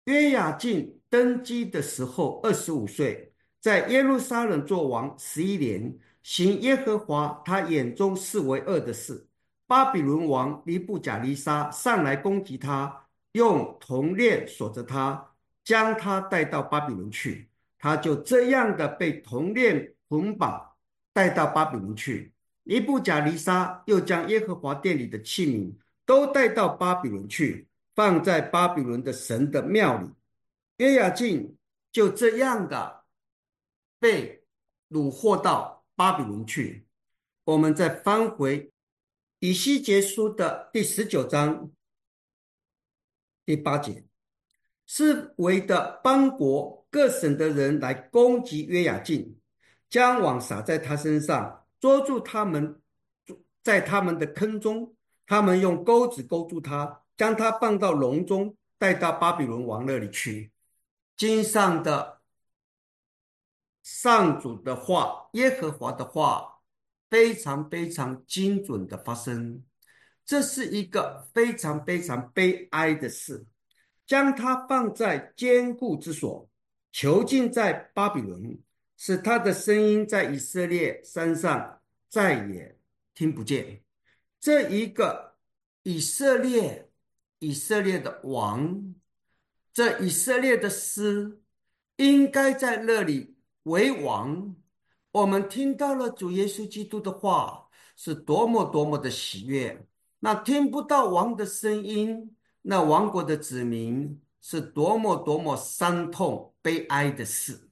S4: 约雅敬登基的时候二十五岁，在耶路撒冷做王十一年，行耶和华他眼中视为恶的事。巴比伦王尼布甲尼撒上来攻击他，用铜链锁着他，将他带到巴比伦去。他就这样的被铜链捆绑，带到巴比伦去。尼布甲尼撒又将耶和华殿里的器皿都带到巴比伦去，放在巴比伦的神的庙里。约雅敬就这样的被掳获到巴比伦去。我们再翻回以西结书的第十九章第八节，四围的邦国各省的人来攻击约雅敬，将网撒在他身上，捉住他们，在他们的坑中。他们用钩子勾住他，将他放到笼中，带到巴比伦王那里去。经上的上主的话，耶和华的话，非常非常精准的发生。这是一个非常非常悲哀的事，将他放在坚固之所，囚禁在巴比伦，使他的声音在以色列山上再也听不见。这一个以色列以色列的王，这以色列的诗应该在那里为王。我们听到了主耶稣基督的话，是多么多么的喜悦。那听不到王的声音，那王国的子民是多么多么伤痛悲哀的事。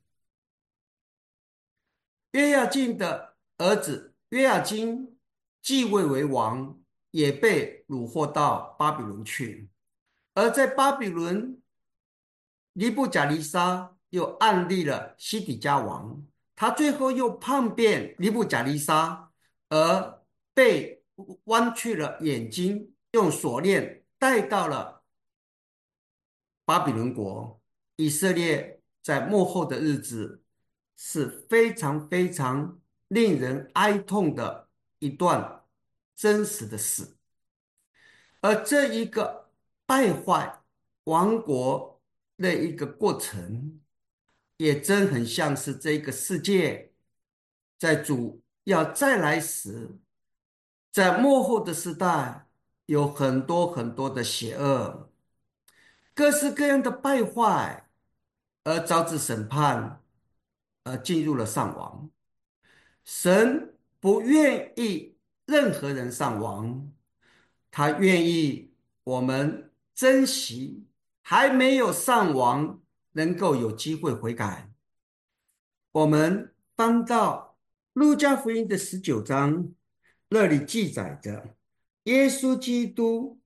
S4: 约雅敬的儿子约雅斤继位为王，也被掳获到巴比伦去。而在巴比伦，尼布甲尼撒又暗立了西底家王，他最后又叛变尼布甲尼撒，而被弯去了眼睛，用锁链带到了巴比伦国。以色列在末后的日子是非常非常令人哀痛的一段真实的事。而这一个败坏王国的一个过程，也真很像是这个世界在主要再来时，在末后的时代，有很多很多的邪恶，各式各样的败坏，而招致审判，而进入了丧亡。神不愿意任何人丧亡，他愿意我们珍惜还没有丧亡，能够有机会悔改。我们翻到路加福音的十九章，那里记载着耶稣基督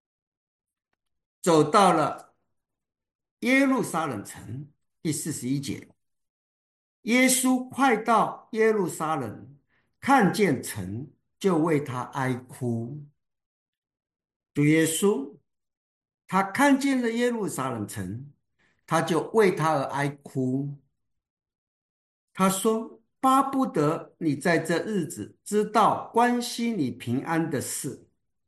S4: 走到了耶路撒冷城，第四十一节。耶稣快到耶路撒冷，看见城，就为他哀哭。主耶稣他看见了耶路撒冷城，他就为他而哀哭。他说，巴不得你在这日子知道关系你平安的事。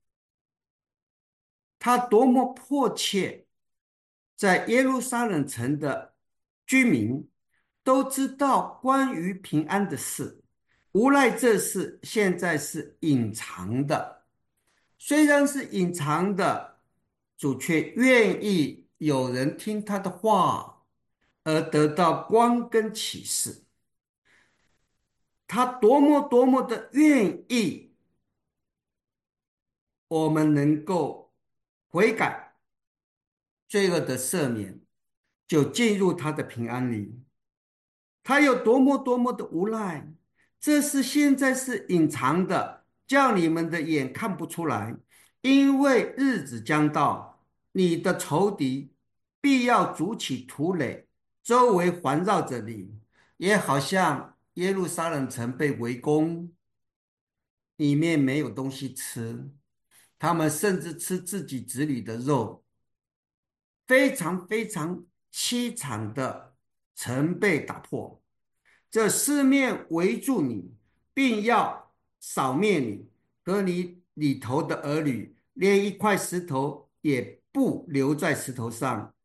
S4: 他多么迫切，在耶路撒冷城的居民都知道关于平安的事，无奈这事现在是隐藏的。虽然是隐藏的，主却愿意有人听他的话，而得到光跟启示。他多么多么的愿意我们能够悔改，罪恶的赦免，就进入他的平安里。他有多么多么的无奈，这是现在是隐藏的，叫你们的眼看不出来。因为日子将到，你的仇敌必要筑起土垒，周围环绕着你，也好像耶路撒冷城被围攻，里面没有东西吃，他们甚至吃自己子女的肉，非常非常凄惨的城被打破。这四面围住你，并要扫灭你和你里头的儿女，连一块石头也不留在石头上，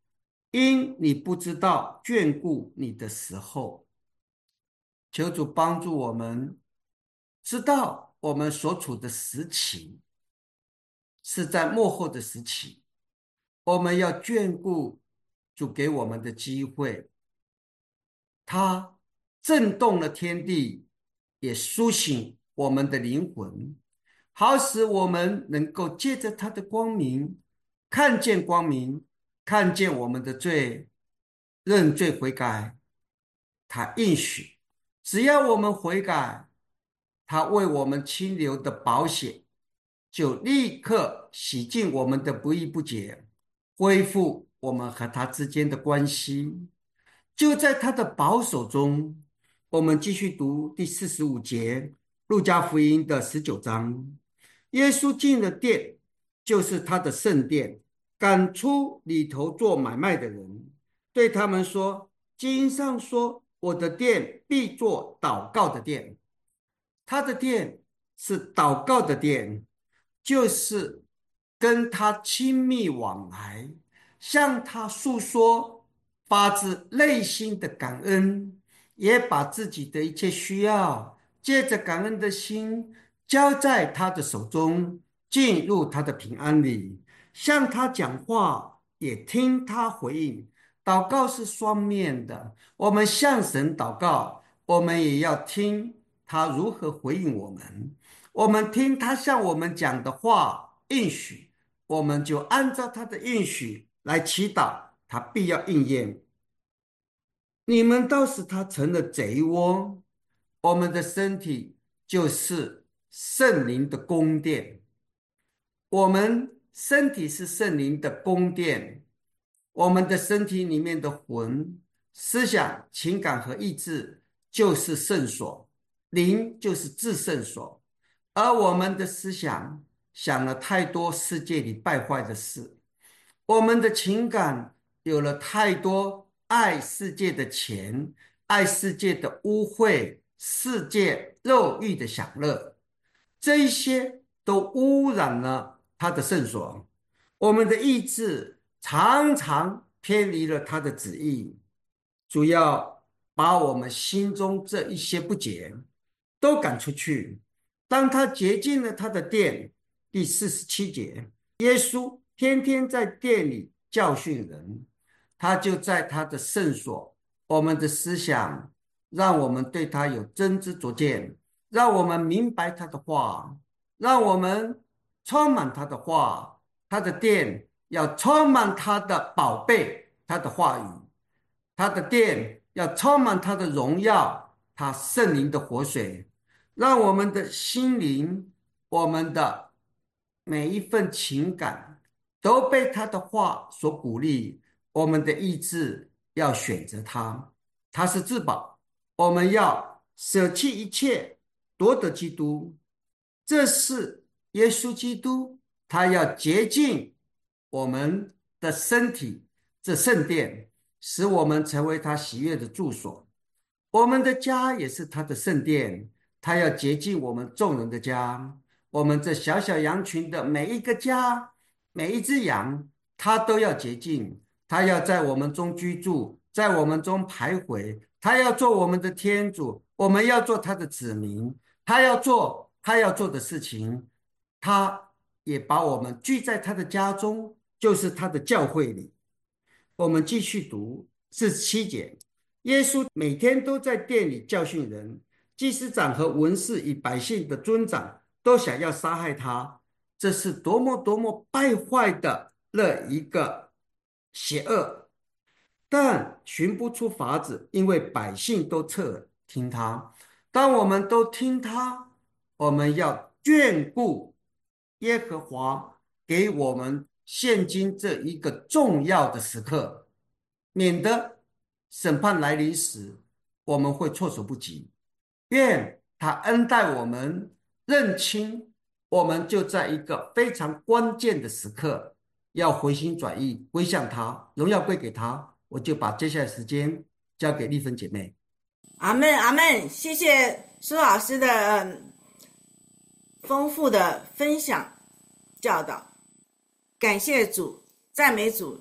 S4: 因你不知道眷顾你的时候。求主帮助我们知道我们所处的时期是在末后的时期，我们要眷顾主给我们的机会。他震动了天地，也苏醒我们的灵魂，好使我们能够借着他的光明看见光明，看见我们的罪，认罪悔改。他应许只要我们悔改，他为我们清流的宝血就立刻洗净我们的不义不洁，恢复我们和他之间的关系。就在他的保守中，我们继续读第四十五节，路加福音的十九章。耶稣进了殿，就是他的圣殿，赶出里头做买卖的人，对他们说，经上说，我的殿必作祷告的殿。他的殿是祷告的殿，就是跟他亲密往来，向他诉说发自内心的感恩，也把自己的一切需要借着感恩的心交在他的手中，进入他的平安里，向他讲话，也听他回应。祷告是双面的，我们向神祷告，我们也要听他如何回应我们。我们听他向我们讲的话应许，我们就按照他的应许来祈祷，他必要应验。你们倒使他成了贼窝。我们的身体就是圣灵的宫殿，我们身体是圣灵的宫殿，我们的身体里面的魂、思想、情感和意志就是圣所，灵就是至圣所。而我们的思想想了太多世界里败坏的事，我们的情感有了太多爱世界的钱，爱世界的污秽，世界肉欲的享乐，这一些都污染了他的圣所。我们的意志常常偏离了他的旨意，主要把我们心中这一些不洁都赶出去。当他洁净了他的殿，第四十七节，耶稣天天在殿里教训人，他就在他的圣所，我们的思想让我们对他有真知灼见，让我们明白他的话，让我们充满他的话。他的殿要充满他的宝贝，他的话语，他的殿要充满他的荣耀，他圣灵的活水，让我们的心灵，我们的每一份情感都被他的话所鼓励。我们的意志要选择他，他是至宝，我们要舍弃一切夺得基督。这是耶稣基督，他要洁净我们的身体，这圣殿使我们成为他喜悦的住所。我们的家也是他的圣殿，他要洁净我们众人的家。我们这小小羊群的每一个家，每一只羊，他都要洁净，他要在我们中居住，在我们中徘徊，他要做我们的天主，我们要做他的子民，他要做他要做的事情。他也把我们聚在他的家中，就是他的教会里。我们继续读四十七节，耶稣每天都在殿里教训人，祭司长和文士与百姓的尊长都想要杀害他。这是多么多么败坏的那一个邪恶，但寻不出法子，因为百姓都侧耳听他。当我们都听他，我们要眷顾耶和华给我们现今这一个重要的时刻，免得审判来临时我们会措手不及。愿他恩待我们，认清我们就在一个非常关键的时刻，要回心转意归向他，荣耀归给他。我就把接下来时间交给丽芬姐妹。
S1: 阿们阿们，谢谢苏老师的、嗯、丰富的分享教导，感谢主，赞美主，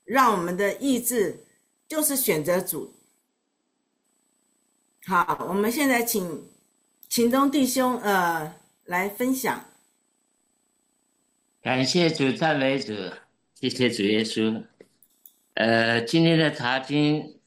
S1: 让我们的意志就是选择主。好，我们现在请秦东弟兄呃来分享。
S3: 感谢主，赞美主，谢谢主耶稣。呃，今天的查经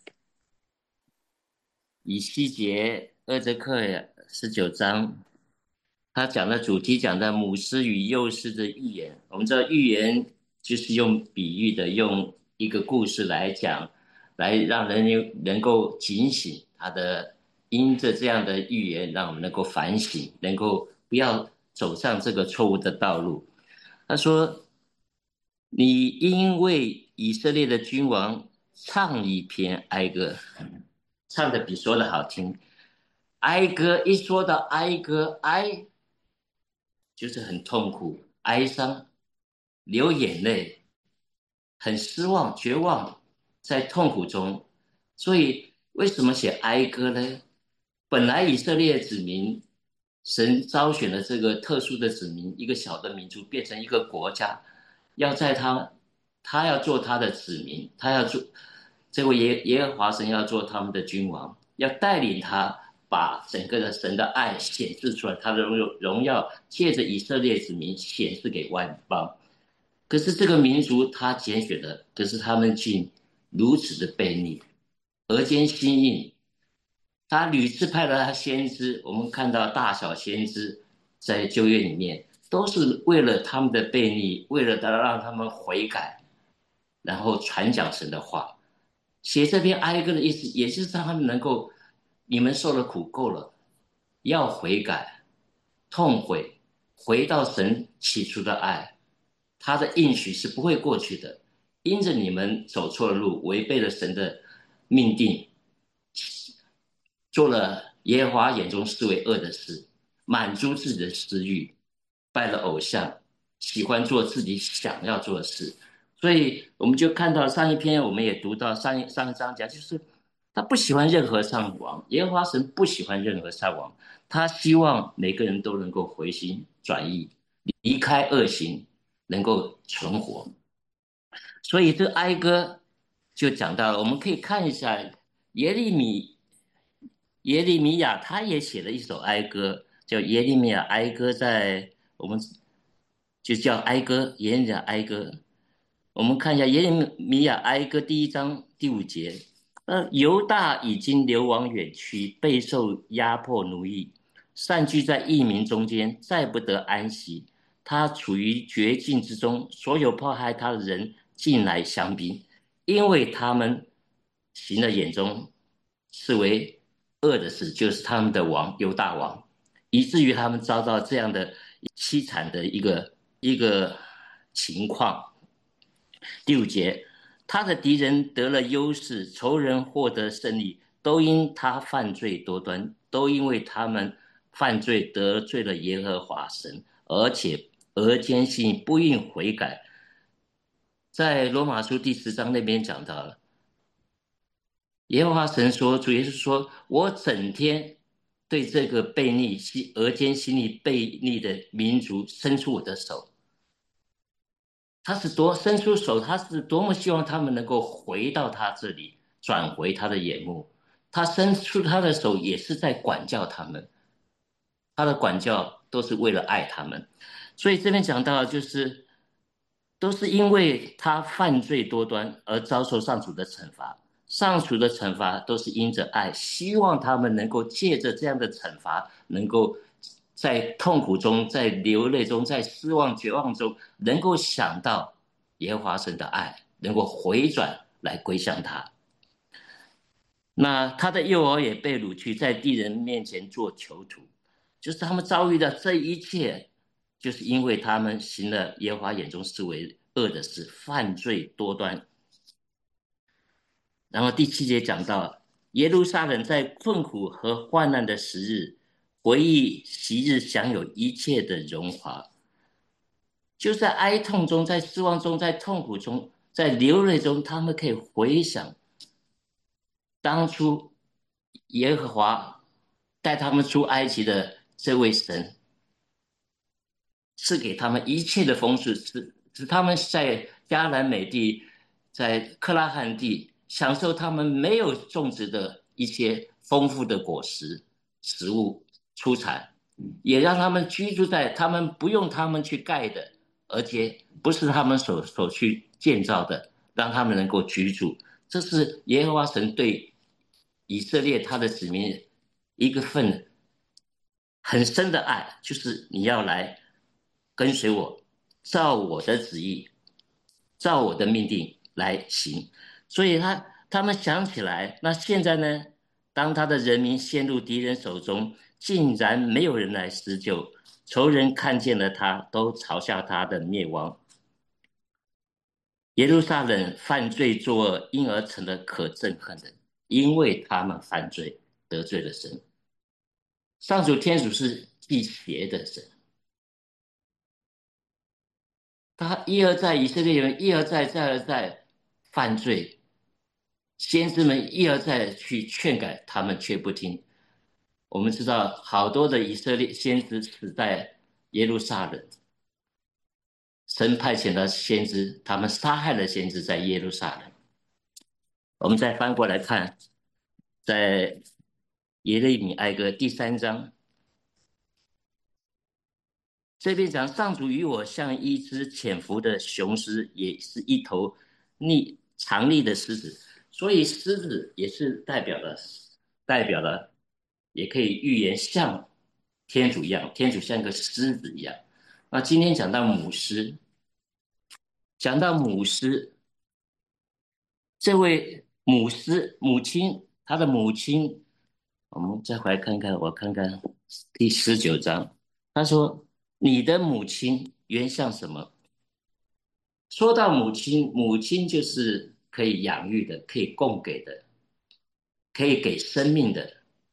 S3: 以西结二节课十九章，他讲的主题讲的母狮与幼狮的寓言。我们知道寓言就是用比喻的，用一个故事来讲，来让人能够警醒。他的因着这样的寓言，让我们能够反省，能够不要走上这个错误的道路。他说：“你因为以色列的君王唱一篇哀歌，唱的比说的好听。哀歌一说到哀歌，哀就是很痛苦、哀伤、流眼泪，很失望、绝望，在痛苦中。所以为什么写哀歌呢？本来以色列子民，神招选了这个特殊的子民，一个小的民族变成一个国家，要在他，他要做他的子民，他要做这位耶耶和华神要做他们的君王，要带领他把整个的神的爱显示出来，他的荣耀借着以色列子民显示给外邦。可是这个民族他拣选了，可是他们竟如此的悖逆，俄间心硬。他屡次派了他先知，我们看到大小先知在旧约里面，都是为了他们的悖逆，为了让他们悔改，然后传讲神的话。写这篇哀歌的意思，也就是让他们能够，你们受了苦够了，要悔改，痛悔，回到神起初的爱。他的应许是不会过去的，因着你们走错了路，违背了神的命定，做了耶和华眼中视为恶的事，满足自己的私欲，拜了偶像，喜欢做自己想要做的事。所以我们就看到上一篇，我们也读到上一上一章讲，就是他不喜欢任何上王，耶和华神不喜欢任何上王，他希望每个人都能够回心转意，离开恶行，能够存活。所以这哀歌就讲到了，我们可以看一下耶利米耶利米亚，他也写了一首哀歌，叫耶利米亚哀歌，在我们就叫哀歌，耶利米亚哀歌。我们看一下耶利米亚哀歌第一章第五节，呃，犹大已经流亡远去，备受压迫奴役，散居在异民中间，再不得安息。他处于绝境之中，所有迫害他的人进来相逼，因为他们行了眼中视为恶的事，就是他们的王犹大王，以至于他们遭到这样的凄惨的一个一个情况。第五节，他的敌人得了优势，仇人获得胜利，都因他犯罪多端，都因为他们犯罪得罪了耶和华神，而且俄间心不应悔改。在罗马书第十章那边讲到了，耶和华神说，主耶稣说，我整天对这个悖逆、俄间心里悖逆的民族伸出我的手。他是多伸出手，他是多么希望他们能够回到他这里，转回他的眼目。他伸出他的手，也是在管教他们。他的管教都是为了爱他们。所以这边讲到，就是都是因为他犯罪多端而遭受上主的惩罚。上主的惩罚都是因着爱，希望他们能够借着这样的惩罚，能够在痛苦中，在流泪中，在失望绝望中，能够想到耶和华神的爱，能够回转来归向他。那他的幼儿也被掳去，在敌人面前做囚徒，就是他们遭遇的这一切，就是因为他们行了耶和华眼中视为恶的事，犯罪多端。然后第七节讲到，耶路撒冷在困苦和患难的时日，回忆昔日享有一切的荣华，就在哀痛中，在失望中，在痛苦中，在流泪中，他们可以回想当初耶和华带他们出埃及的这位神，赐给他们一切的丰盛，使使他们在迦南美地， 在克拉罕地享受他们没有种植的一些丰富的果实、食物出产，也让他们居住在他们不用他们去盖的，而且不是他们所所去建造的，让他们能够居住。这是耶和华神对以色列他的子民一个份很深的爱，就是你要来跟随我，照我的旨意，照我的命定来行。所以他他们想起来，那现在呢，当他的人民陷入敌人手中，竟然没有人来施救，仇人看见了他，都嘲笑他的灭亡。耶路撒冷犯罪作恶，因而成了可憎恨的，因为他们犯罪得罪了神。上主天主是忌邪的神，他一而再，以色列人一而再再而再犯罪，先知们一而再去劝改，他们却不听。我们知道好多的以色列先知死在耶路撒冷，神派遣了先知，他们杀害了先知在耶路撒冷。我们再翻过来看，在耶利米哀歌第三章，这边讲上主与我像一只潜伏的雄狮，也是一头逆长力的狮子。所以狮子也是代表了代表了也可以预言像天主一样，天主像一个狮子一样。那今天讲到母狮，讲到母狮，这位母狮母亲，她的母亲，我们再回来看看，我看看第十九章，他说你的母亲原像什么？说到母亲，母亲就是可以养育的，可以供给的，可以给生命的。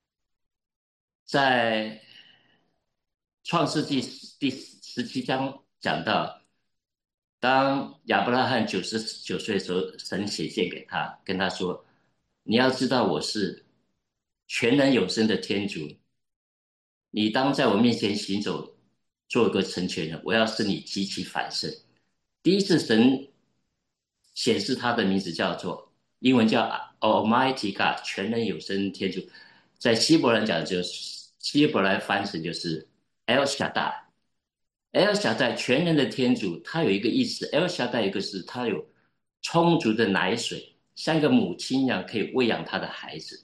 S3: 在创世纪第十七章讲到，当亚伯拉罕九十九岁的时候，神显现给他，跟他说，你要知道我是全能永生的天主，你当在我面前行走，做个成全人，我要使你极其繁盛。第一次神显示他的名字叫做，英文叫 Almighty God， 全能永生天主，在希伯来讲就是希伯来翻成就是 El Shaddai。El Shaddai 全能的天主，他有一个意思 ，El Shaddai 一个是他有充足的奶水，像一个母亲一样可以喂养他的孩子。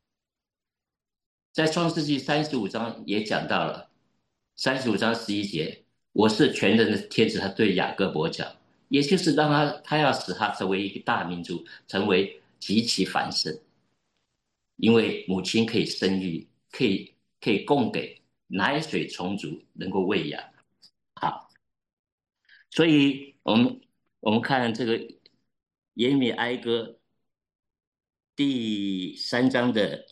S3: 在创世纪三十五章也讲到了，三十五章十一节，我是全能的天主，他对雅各伯讲，也就是让他他要使他成为一个大民族，成为极其繁盛，因为母亲可以生育，可以可以供给奶水充足，能够喂养。好，所以我们我们看这个耶利米哀歌第三章的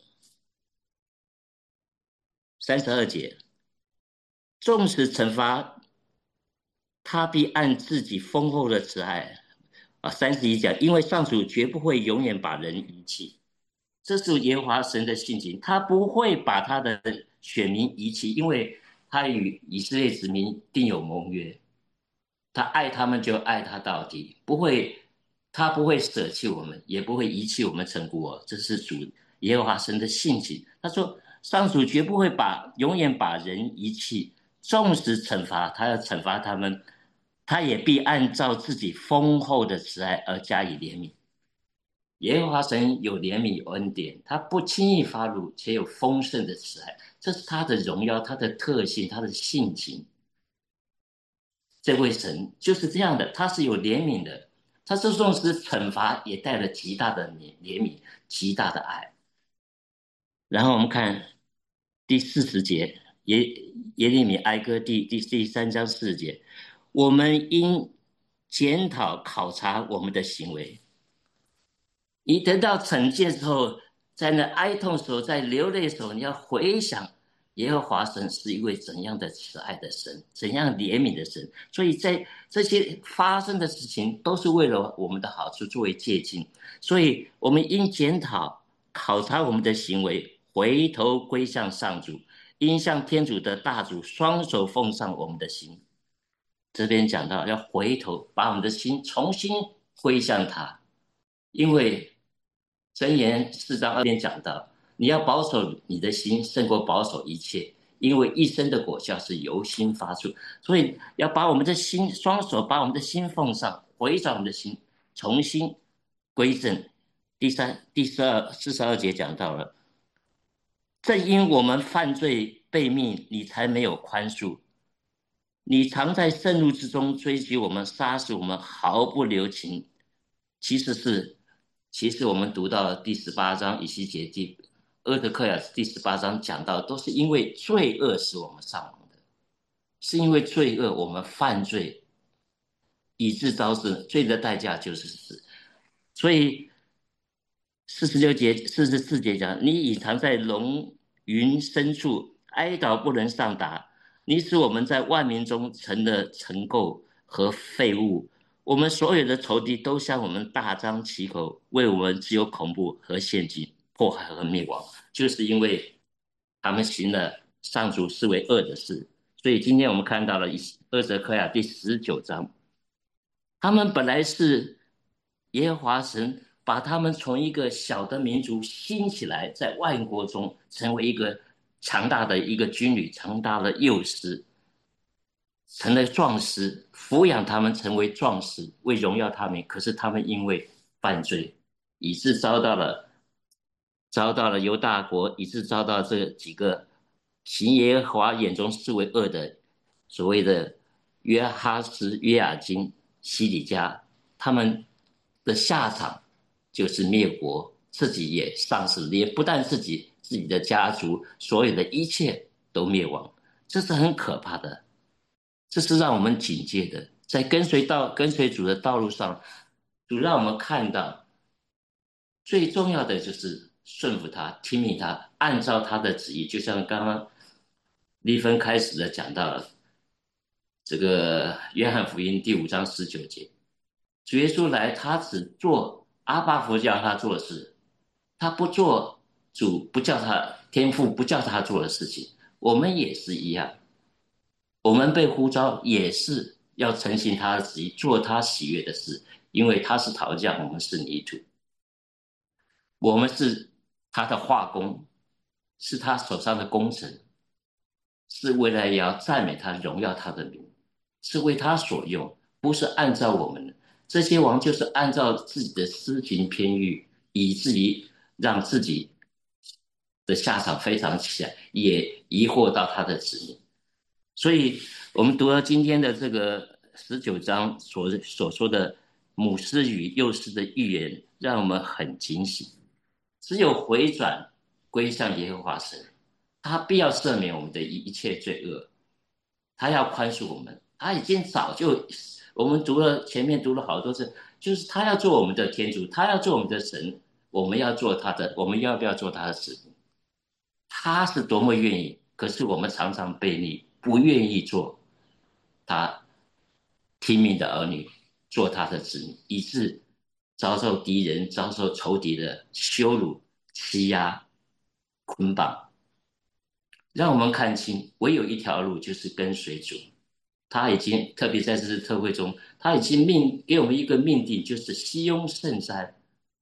S3: 三十二节，纵使惩罚，他必按自己丰厚的慈爱。啊，三十一讲，因为上主绝不会永远把人遗弃，这是耶和华神的性情，他不会把他的选民遗弃，因为他与以色列子民定有盟约，他爱他们就爱他到底，不会，他不会舍弃我们，也不会遗弃我们成孤儿，这是主耶和华神的性情。他说，上主绝不会把永远把人遗弃，纵使惩罚，他要惩罚他们，他也必按照自己丰厚的慈爱而加以怜悯。耶和华神有怜悯有恩典，他不轻易发怒，且有丰盛的慈爱，这是他的荣耀，他的特性，他的性情。这位神就是这样的，他是有怜悯的，他这纵使惩罚也带了极大的怜悯，极大的爱。然后我们看第四十节，耶耶利米哀歌第第第三章四十节，我们应检讨考察我们的行为。你得到惩戒之后，在那哀痛的时候，在流泪的时候，你要回想耶和华神是一位怎样的慈爱的神，怎样怜悯的神。所以在这些发生的事情都是为了我们的好处，作为借鉴。所以我们应检讨考察我们的行为，回头归向上主，应向天主的大主双手奉上我们的心。这边讲到要回头，把我们的心重新归向他。 因为箴言四章二篇讲到，你要保守你的心，胜过保守一切，因为一生的果效是由心发出。所以要把我们的心，双手把我们的心奉上，回转我们的心，重新归正。第三、第十二、四十二节讲到了，正因我们犯罪悖逆，你才没有宽恕。你常在盛怒之中追击我们，杀死我们，毫不留情。其实是，其实我们读到第十八章以西结第厄德克雅第十八章讲到，都是因为罪恶使我们丧亡的，是因为罪恶我们犯罪，以致招致罪的代价就是死。所以四十六节、四十四节讲，你隐藏在龙云深处，哀悼不能上达。你使我们在万民中成了尘垢和废物，我们所有的仇敌都向我们大张其口，为我们只有恐怖和陷阱、迫害和灭亡，就是因为他们行了上主视为恶的事。所以今天我们看到了厄则克雅第十九章，他们本来是耶和华神把他们从一个小的民族兴起来，在万国中成为一个强大的一个军旅，强大的幼师，成了壮士，抚养他们成为壮士，为荣耀他们。可是他们因为犯罪，以致遭到了遭到了犹大国，以致遭到这几个行耶和华眼中视为恶的所谓的约哈斯、约雅金、西底家，他们的下场就是灭国，自己也丧失，也不但自己自己的家族，所有的一切都灭亡，这是很可怕的，这是让我们警戒的。在跟随道跟随主的道路上，主让我们看到，最重要的就是顺服他，听命他，按照他的旨意。就像刚刚立芬开始的讲到了这个约翰福音第五章十九节，主耶稣来，他只做阿爸父叫他做的事，他不做主不叫他天父不叫他做的事情。我们也是一样，我们被呼召也是要承行他的旨意，做他喜悦的事，因为他是陶匠，我们是泥土，我们是他的画工，是他手上的工程，是为了要赞美他、荣耀他的名，是为他所用，不是按照我们的。这些王就是按照自己的私情偏欲，以至于让自己的下场非常起来，也疑惑到他的子民。所以我们读了今天的这个十九章所所说的母狮与幼狮的预言，让我们很警醒。只有回转归向耶和华神，他必要赦免我们的一切罪恶，他要宽恕我们。他已经早就，我们读了前面读了好多次，就是他要做我们的天主，他要做我们的神，我们要做他的，我们要不要做他的子民？他是多么愿意，可是我们常常悖逆，不愿意做他听命的儿女，做他的子民，以致遭受敌人、遭受仇敌的羞辱、欺压、捆绑。让我们看清，唯有一条路，就是跟随主。他已经特别在这次特会中，他已经命给我们一个命定，就是西雍圣山。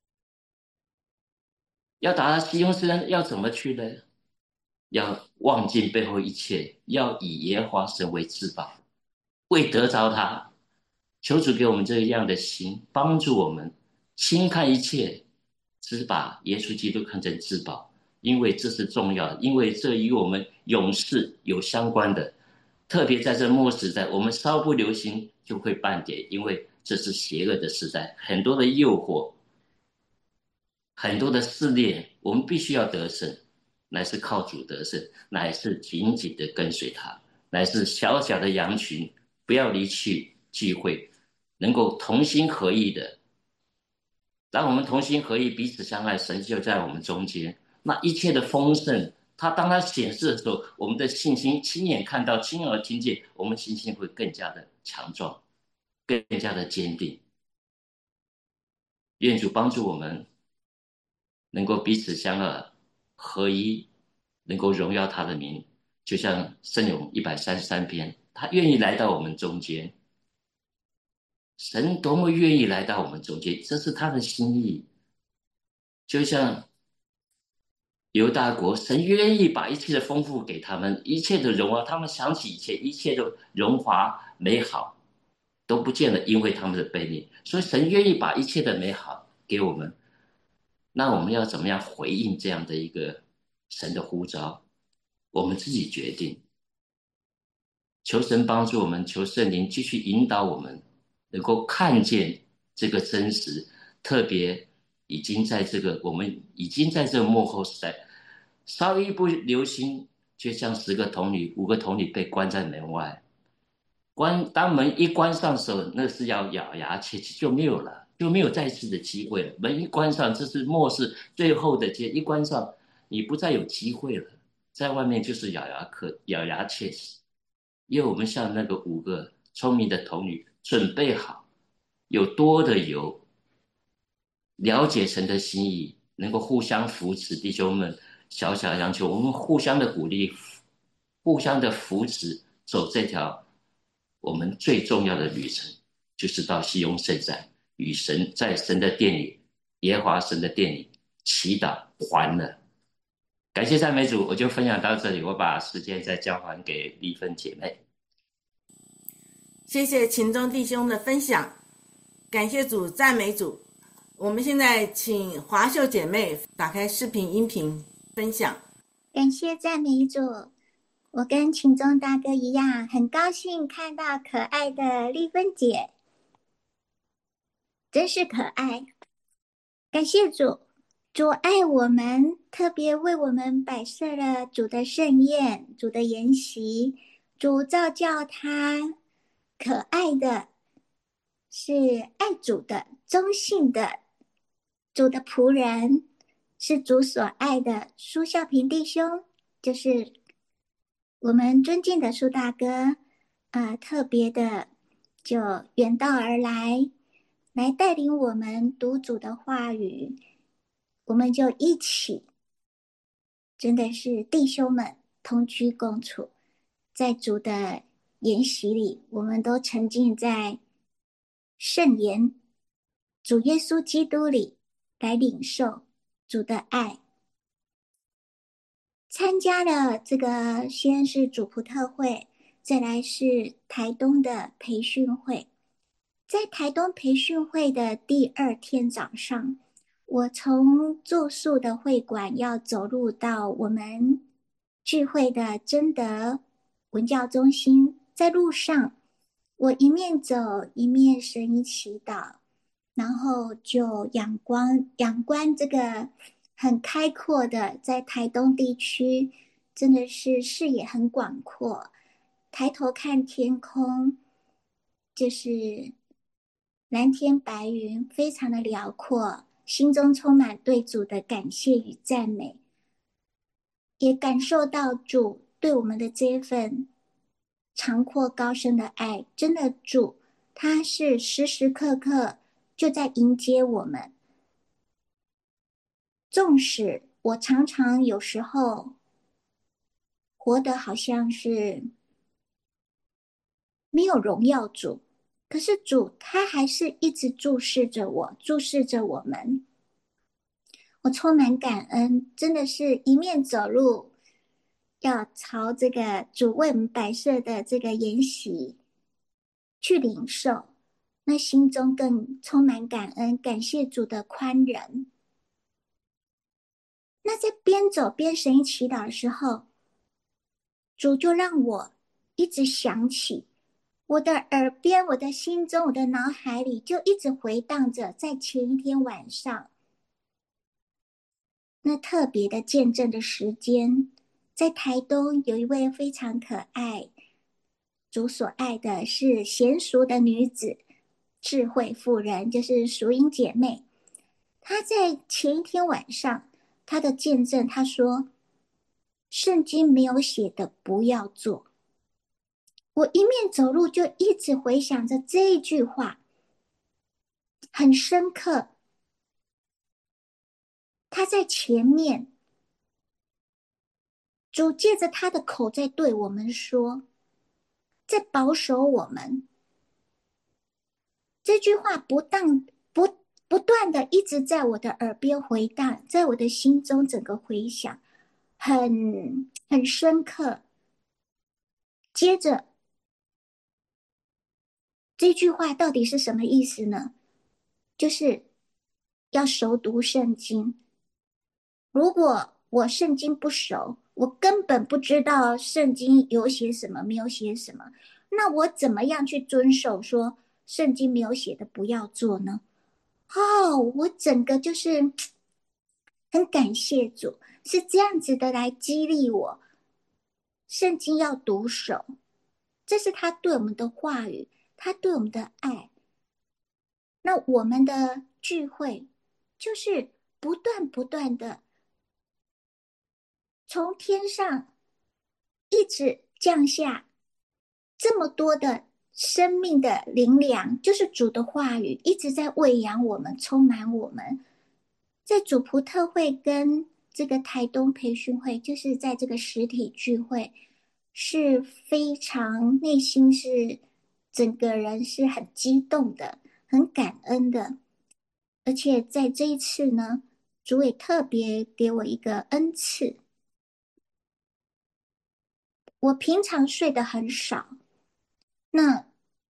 S3: 要达到西雍圣山，要怎么去呢？要忘尽背后一切，要以耶和华神为至宝，为得着他。求主给我们这样的心，帮助我们轻看一切，只把耶稣基督看成至宝，因为这是重要的，因为这与我们永世有相关的。特别在这末时代，我们稍不留心就会半点，因为这是邪恶的时代，很多的诱惑，很多的试炼，我们必须要得胜，乃是靠主得胜，乃是紧紧的跟随他，乃是小小的羊群不要离去聚会，能够同心合意的。当我们同心合意，彼此相爱，神就在我们中间。那一切的丰盛，它当它显示的时候，我们的信心亲眼看到、亲耳听见，我们信心会更加的强壮，更加的坚定。愿主帮助我们，能够彼此相爱合一，能够荣耀他的名。就像圣咏一百三十三篇，他愿意来到我们中间， 神多么愿意来到我们中间，这是他的心意。就像犹大国，神愿意把一切的丰富给他们，一切的荣华，他们想起以前一切的荣华美好都不见了，因为他们的背逆。所以神愿意把一切的美好给我们，那我们要怎么样回应这样的一个神的呼召？我们自己决定。求神帮助我们，求圣灵继续引导我们，能够看见这个真实。特别已经在这个我们已经在这个末后时代，稍一不留心，就像十个童女、五个童女被关在门外。关当门一关上的时候，那是要咬牙切齿，就没有了，就没有再次的机会了。门一关上，这是末世最后的阶，一关上，你不再有机会了，在外面就是咬牙刻咬牙切齿。因为我们像那个五个聪明的童女，准备好，有多的油，了解神的心意，能够互相扶持，弟兄们，小小羊求我们互相的鼓励，互相的扶持，走这条我们最重要的旅程，就是到西雍圣山，与神在神的殿里，耶和华神的殿里祈祷还了。感谢赞美主，我就分享到这里，我把时间再交还给丽芬姐妹。
S1: 谢谢秦中弟兄的分享，感谢主，赞美主。我们现在请华秀姐妹打开视频音频分享。
S5: 感谢赞美主，我跟秦中大哥一样，很高兴看到可爱的丽芬姐，真是可爱。感谢主，主爱我们，特别为我们摆设了主的盛宴，主的筵席。主造叫他可爱的，是爱主的，忠信的，主的仆人，是主所爱的。苏孝平弟兄，就是我们尊敬的苏大哥，呃，特别的就远道而来，来带领我们读主的话语，我们就一起，真的是弟兄们同居共处，在主的筵席里，我们都沉浸在圣言主耶稣基督里，来领受主的爱。参加了这个先是主仆特会，再来是台东的培训会。在台东培训会的第二天早上，我从住宿的会馆要走入到我们聚会的真德文教中心，在路上我一面走一面神意祈祷，然后就仰光仰观这个很开阔的，在台东地区真的是视野很广阔，抬头看天空就是蓝天白云，非常的辽阔，心中充满对主的感谢与赞美，也感受到主对我们的这份长阔高深的爱。真的，主他是时时刻刻就在迎接我们。纵使我常常有时候活得好像是没有荣耀主，可是主他还是一直注视着我，注视着我们。我充满感恩，真的是一面走路要朝这个主为我们摆设的这个筵席去领受，那心中更充满感恩，感谢主的宽仁。那在边走边神意祈祷的时候，主就让我一直想起，我的耳边，我的心中，我的脑海里就一直回荡着在前一天晚上那特别的见证的时间。在台东有一位非常可爱，主所爱的是娴熟的女子，智慧妇人，就是淑英姐妹。她在前一天晚上她的见证，她说圣经没有写的不要做。我一面走路就一直回想着这一句话，很深刻。他在前面，主借着他的口在对我们说，在保守我们。 这句话不当不不断的一直在我的耳边回荡，在我的心中整个回响，很很深刻。接着这句话到底是什么意思呢？就是要熟读圣经。如果我圣经不熟，我根本不知道圣经有写什么，没有写什么，那我怎么样去遵守说圣经没有写的不要做呢？哦，我整个就是很感谢主，是这样子的来激励我，圣经要读熟，这是他对我们的话语，他对我们的爱。那我们的聚会就是不断不断的从天上一直降下这么多的生命的灵粮，就是主的话语一直在喂养我们，充满我们。在主仆特会跟这个台东培训会，就是在这个实体聚会，是非常内心是整个人是很激动的，很感恩的。而且在这一次呢，主也特别给我一个恩赐。我平常睡得很少，那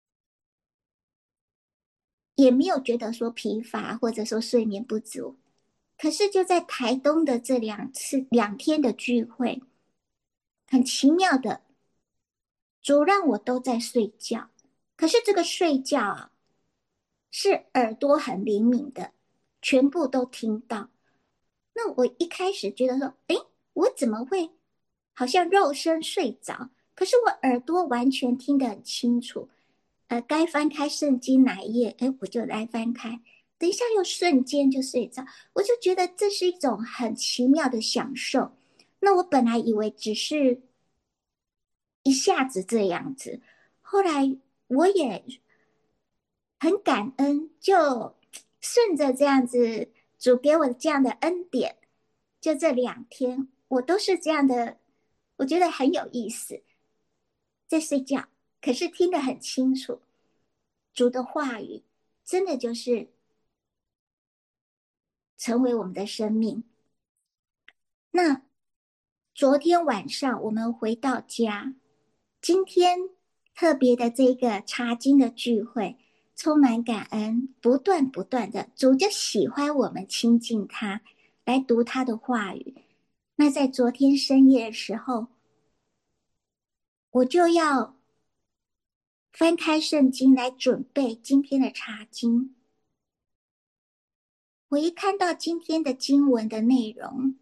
S5: 也没有觉得说疲乏或者说睡眠不足。可是就在台东的这两次两天的聚会，很奇妙的，主让我都在睡觉。可是这个睡觉啊，是耳朵很灵敏的，全部都听到。那我一开始觉得说，诶，我怎么会好像肉身睡着，可是我耳朵完全听得很清楚。呃，该翻开圣经哪一页，诶，我就来翻开。等一下又瞬间就睡着，我就觉得这是一种很奇妙的享受。那我本来以为只是一下子这样子，后来我也很感恩，就顺着这样子主给我这样的恩典，就这两天我都是这样的，我觉得很有意思，在睡觉，可是听得很清楚，主的话语真的就是成为我们的生命。那昨天晚上我们回到家，今天特别的这个查经的聚会，充满感恩，不断不断的，主就喜欢我们亲近他，来读他的话语。那在昨天深夜的时候，我就要翻开圣经来准备今天的查经。我一看到今天的经文的内容，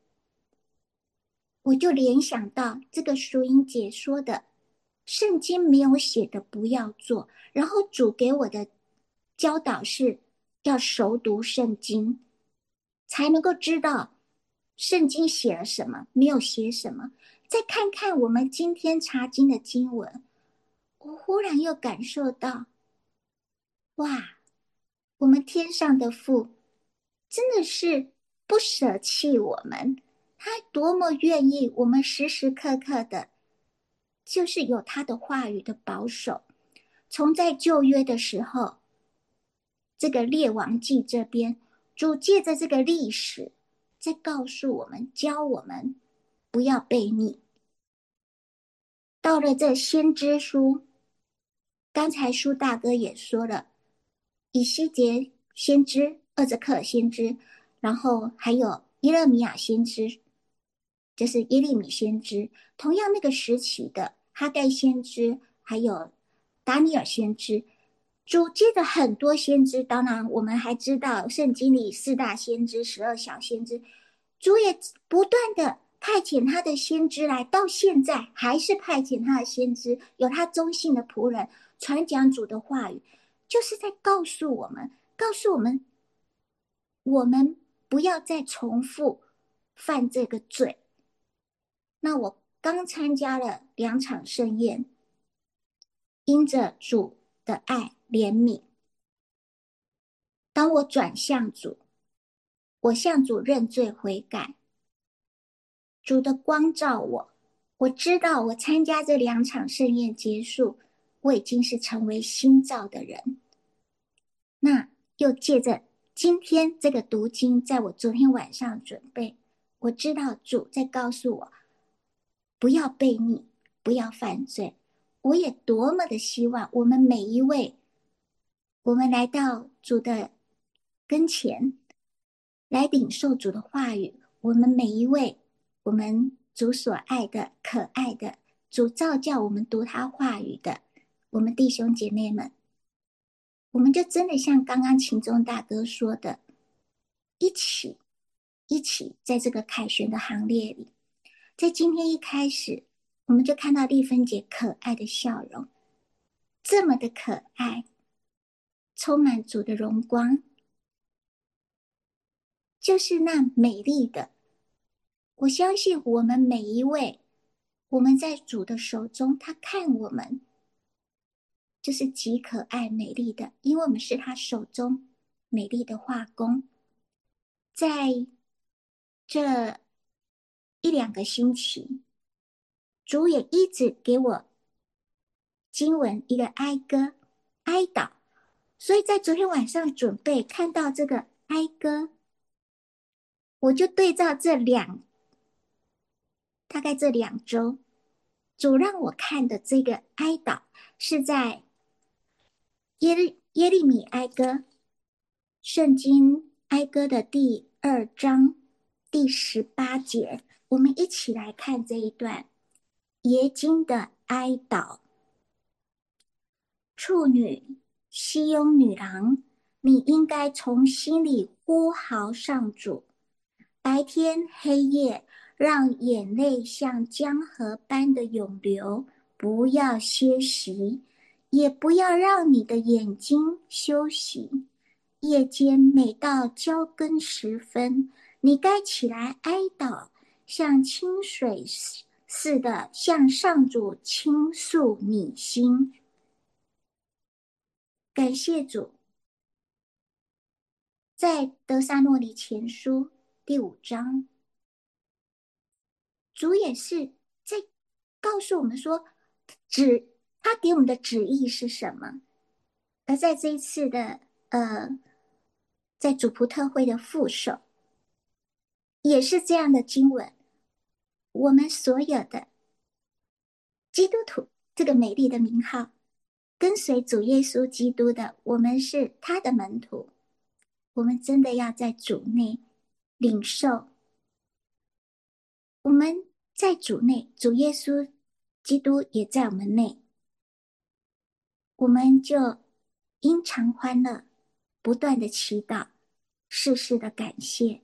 S5: 我就联想到这个淑英姐说的，圣经没有写的不要做，然后主给我的教导是要熟读圣经，才能够知道圣经写了什么，没有写什么。再看看我们今天查经的经文，我忽然又感受到，哇，我们天上的父真的是不舍弃我们，他多么愿意我们时时刻刻的就是有他的话语的保守。从在旧约的时候，这个列王记这边，主借着这个历史在告诉我们，教我们不要悖逆。到了这先知书，刚才舒大哥也说了，以西结先知、厄则克先知，然后还有耶勒米亚先知，就是耶利米先知，同样那个时期的哈盖先知，还有达尼尔先知，主借着很多先知，当然我们还知道圣经里四大先知、十二小先知，主也不断的派遣他的先知来，到现在还是派遣他的先知，有他忠信的仆人传讲主的话语，就是在告诉我们，告诉我们，我们不要再重复犯这个罪。那我刚参加了两场盛宴，因着主的爱怜悯，当我转向主，我向主认罪悔改，主的光照我，我知道我参加这两场盛宴结束，我已经是成为新造的人。 那又借着今天这个读经，在我昨天晚上准备，我知道主在告诉我，不要悖逆，不要犯罪。我也多么的希望我们每一位，我们来到主的跟前，来领受主的话语，我们每一位，我们主所爱的、可爱的，主召叫我们读他话语的，我们弟兄姐妹们，我们就真的像刚刚秦宗大哥说的，一起一起在这个凯旋的行列里。在今天一开始，我们就看到丽芬姐可爱的笑容，这么的可爱，充满主的荣光，就是那美丽的。我相信我们每一位，我们在主的手中，他看我们就是极可爱美丽的，因为我们是他手中美丽的画工。在这一两个星期，主也一直给我经文一个哀歌哀悼，所以在昨天晚上准备看到这个哀歌，我就对照这两大概这两周主让我看的这个哀悼是在耶利耶利米哀歌圣经哀歌的第二章第十八节，我们一起来看这一段耶经的哀悼。处女西雍女郎，你应该从心里呼号上主，白天黑夜让眼泪像江河般的涌流，不要歇息，也不要让你的眼睛休息。夜间每到交更时分，你该起来哀悼，像清水似的向上主倾诉你心。感谢主，在得撒诺尼前书第五章，主也是在告诉我们说，旨他给我们的旨意是什么。而在这一次的呃，在主仆特会的副手，也是这样的经文，我们所有的基督徒这个美丽的名号，跟随主耶稣基督的，我们是他的门徒，我们真的要在主内领受。我们在主内，主耶稣基督也在我们内，我们就因常欢乐，不断的祈祷，事事的感谢，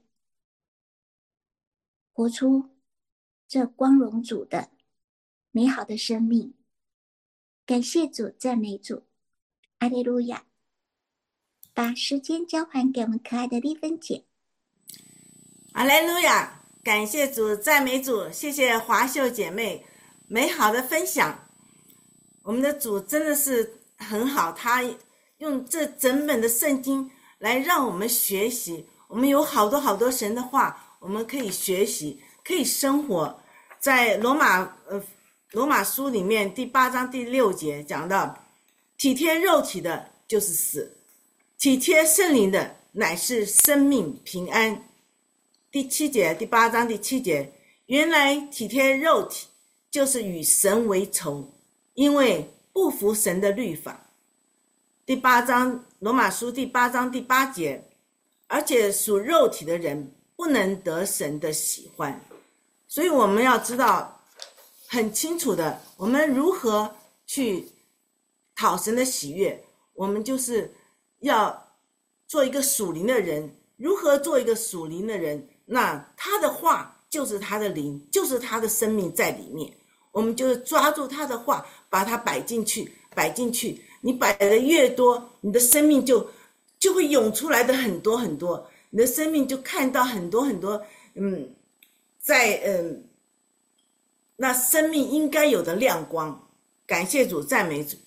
S5: 活出这光荣主的美好的生命。感谢主，赞美主，阿利路亚。把时间交还给我们可爱的丽芬姐。
S1: 阿利路亚，感谢主，赞美主，谢谢华秀姐妹美好的分享。我们的主真的是很好，他用这整本的圣经来让我们学习，我们有好多好多神的话，我们可以学习，可以生活。在罗马呃罗马书里面第八章第六节讲到，体贴肉体的就是死，体贴圣灵的乃是生命平安。第七节，第八章第七节，原来体贴肉体就是与神为仇，因为不服神的律法。第八章罗马书第八章第八节，而且属肉体的人不能得神的喜欢。所以我们要知道很清楚的，我们如何去讨神的喜悦，我们就是要做一个属灵的人。如何做一个属灵的人？那他的话就是他的灵，就是他的生命在里面，我们就是抓住他的话，把它摆进去摆进去，你摆的越多，你的生命就就会涌出来的很多很多，你的生命就看到很多很多嗯，在嗯那生命应该有的亮光。感谢主，赞美主。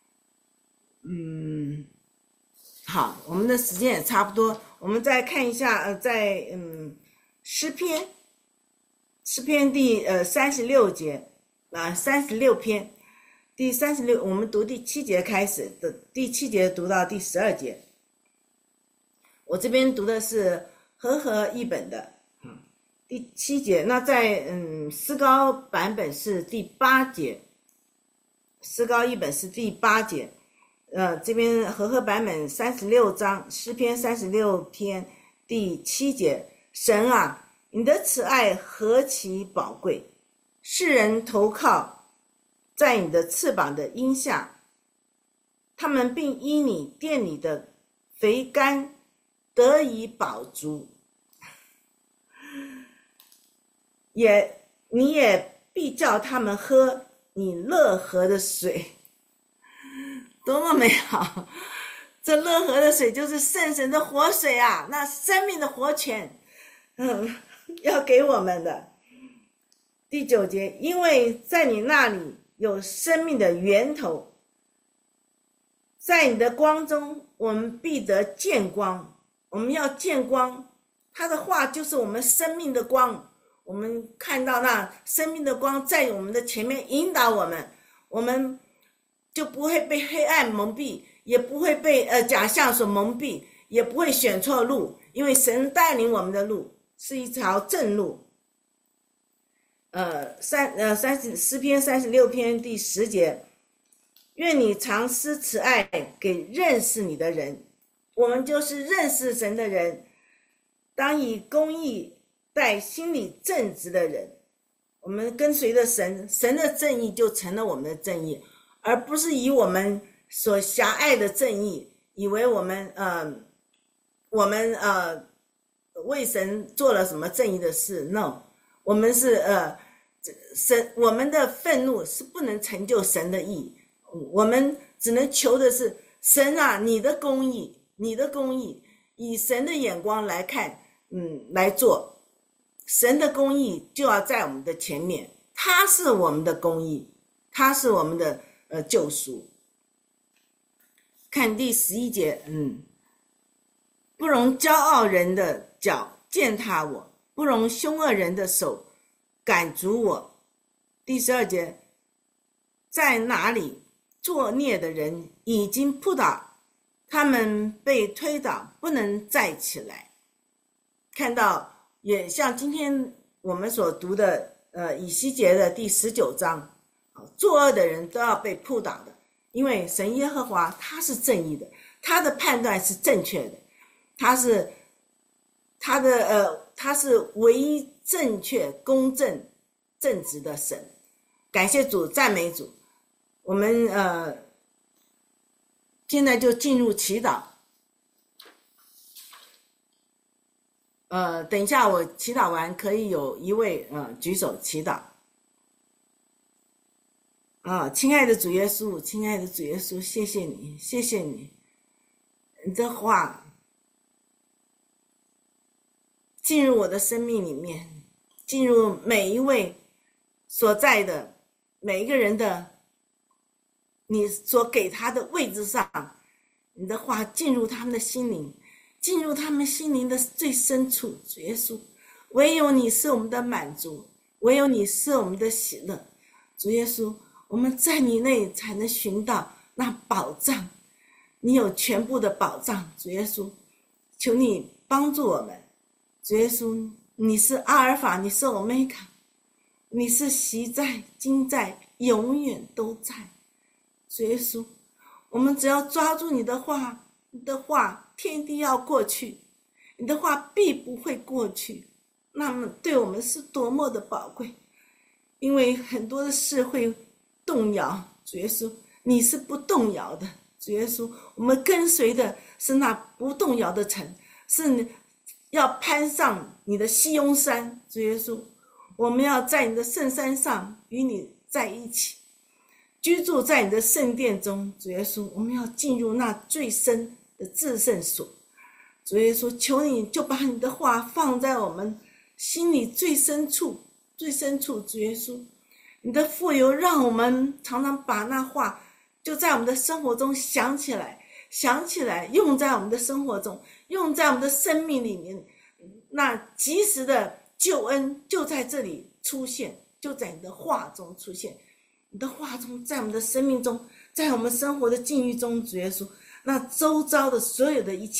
S1: 嗯，好，我们的时间也差不多，我们再看一下呃在嗯诗篇诗篇第呃三十六节啊三十六篇第三十六，我们读第七节开始的，第七节读到第十二节。 我这边读的是和合译本的第七节，那在嗯思高版本是第八节，思高译本是第八节，呃，这边和合版本三十六章诗篇三十六篇第七节，神啊，你的慈爱何其宝贵，世人投靠在你的翅膀的荫下，他们并因你殿里的肥甘得以饱足，也你也必叫他们喝你乐河的水。多么美好，这乐河的水就是圣神的活水啊，那生命的活泉，嗯，要给我们的。第九节，因为在你那里有生命的源头，在你的光中我们必得见光。我们要见光，他的话就是我们生命的光，我们看到那生命的光在我们的前面引导我们，我们就不会被黑暗蒙蔽，也不会被呃假象所蒙蔽，也不会选错路，因为神带领我们的路是一条正路。呃，三呃三十诗篇三十六篇第十节，愿你常施慈爱给认识你的人。我们就是认识神的人，当以公义待心里正直的人。我们跟随着神，神的正义就成了我们的正义，而不是以我们所狭隘的正义，以为我们呃我们呃为神做了什么正义的事。 No， 我们是呃神，我们的愤怒是不能成就神的义，我们只能求的是神啊，你的公义，你的公义，以神的眼光来看，嗯，来做。神的公义就要在我们的前面，他是我们的公义，他是我们的呃救赎。看第十一节，嗯，不容骄傲人的脚践踏我，不容凶恶人的手赶逐我。第十二节，在哪里作孽的人已经扑倒，他们被推倒，不能再起来。看到也像今天我们所读的呃以西结的第十九章，作恶的人都要被扑倒的，因为神耶和华他是正义的，他的判断是正确的，他是他的呃他是唯一正确公正正直的神。感谢主，赞美主。我们呃现在就进入祈祷。呃，等一下我祈祷完，可以有一位呃举手祈祷。啊，亲爱的主耶稣，亲爱的主耶稣，谢谢你，谢谢你，你的话进入我的生命里面，进入每一位所在的每一个人的你所给他的位置上，你的话进入他们的心灵，进入他们心灵的最深处。主耶稣，唯有你是我们的满足，唯有你是我们的喜乐。主耶稣，我们在你内才能寻到那宝藏，你有全部的宝藏。主耶稣，求你帮助我们。主耶稣，你是阿尔法，你是欧米伽，你是昔在今在永远都在。主耶稣，我们只要抓住你的话，你的话天地要过去，你的话必不会过去，那么对我们是多么的宝贵。因为很多的事会动摇，主耶稣你是不动摇的。主耶稣，我们跟随的是那不动摇的城，是要攀上你的西雍山。主耶稣，我们要在你的圣山上与你在一起，居住在你的圣殿中。主耶稣，我们要进入那最深的至圣所。主耶稣，求你就把你的话放在我们心里最深处，最深处。主耶稣，你的富有让我们常常把那话就在我们的生活中想起来，想起来，用在我们的生活中，用在我们的生命里面。那及时的救恩就在这里出现，就在你的话中出现，你的话中在我们的生命中，在我们生活的境遇中。主耶稣，那周遭的所有的一切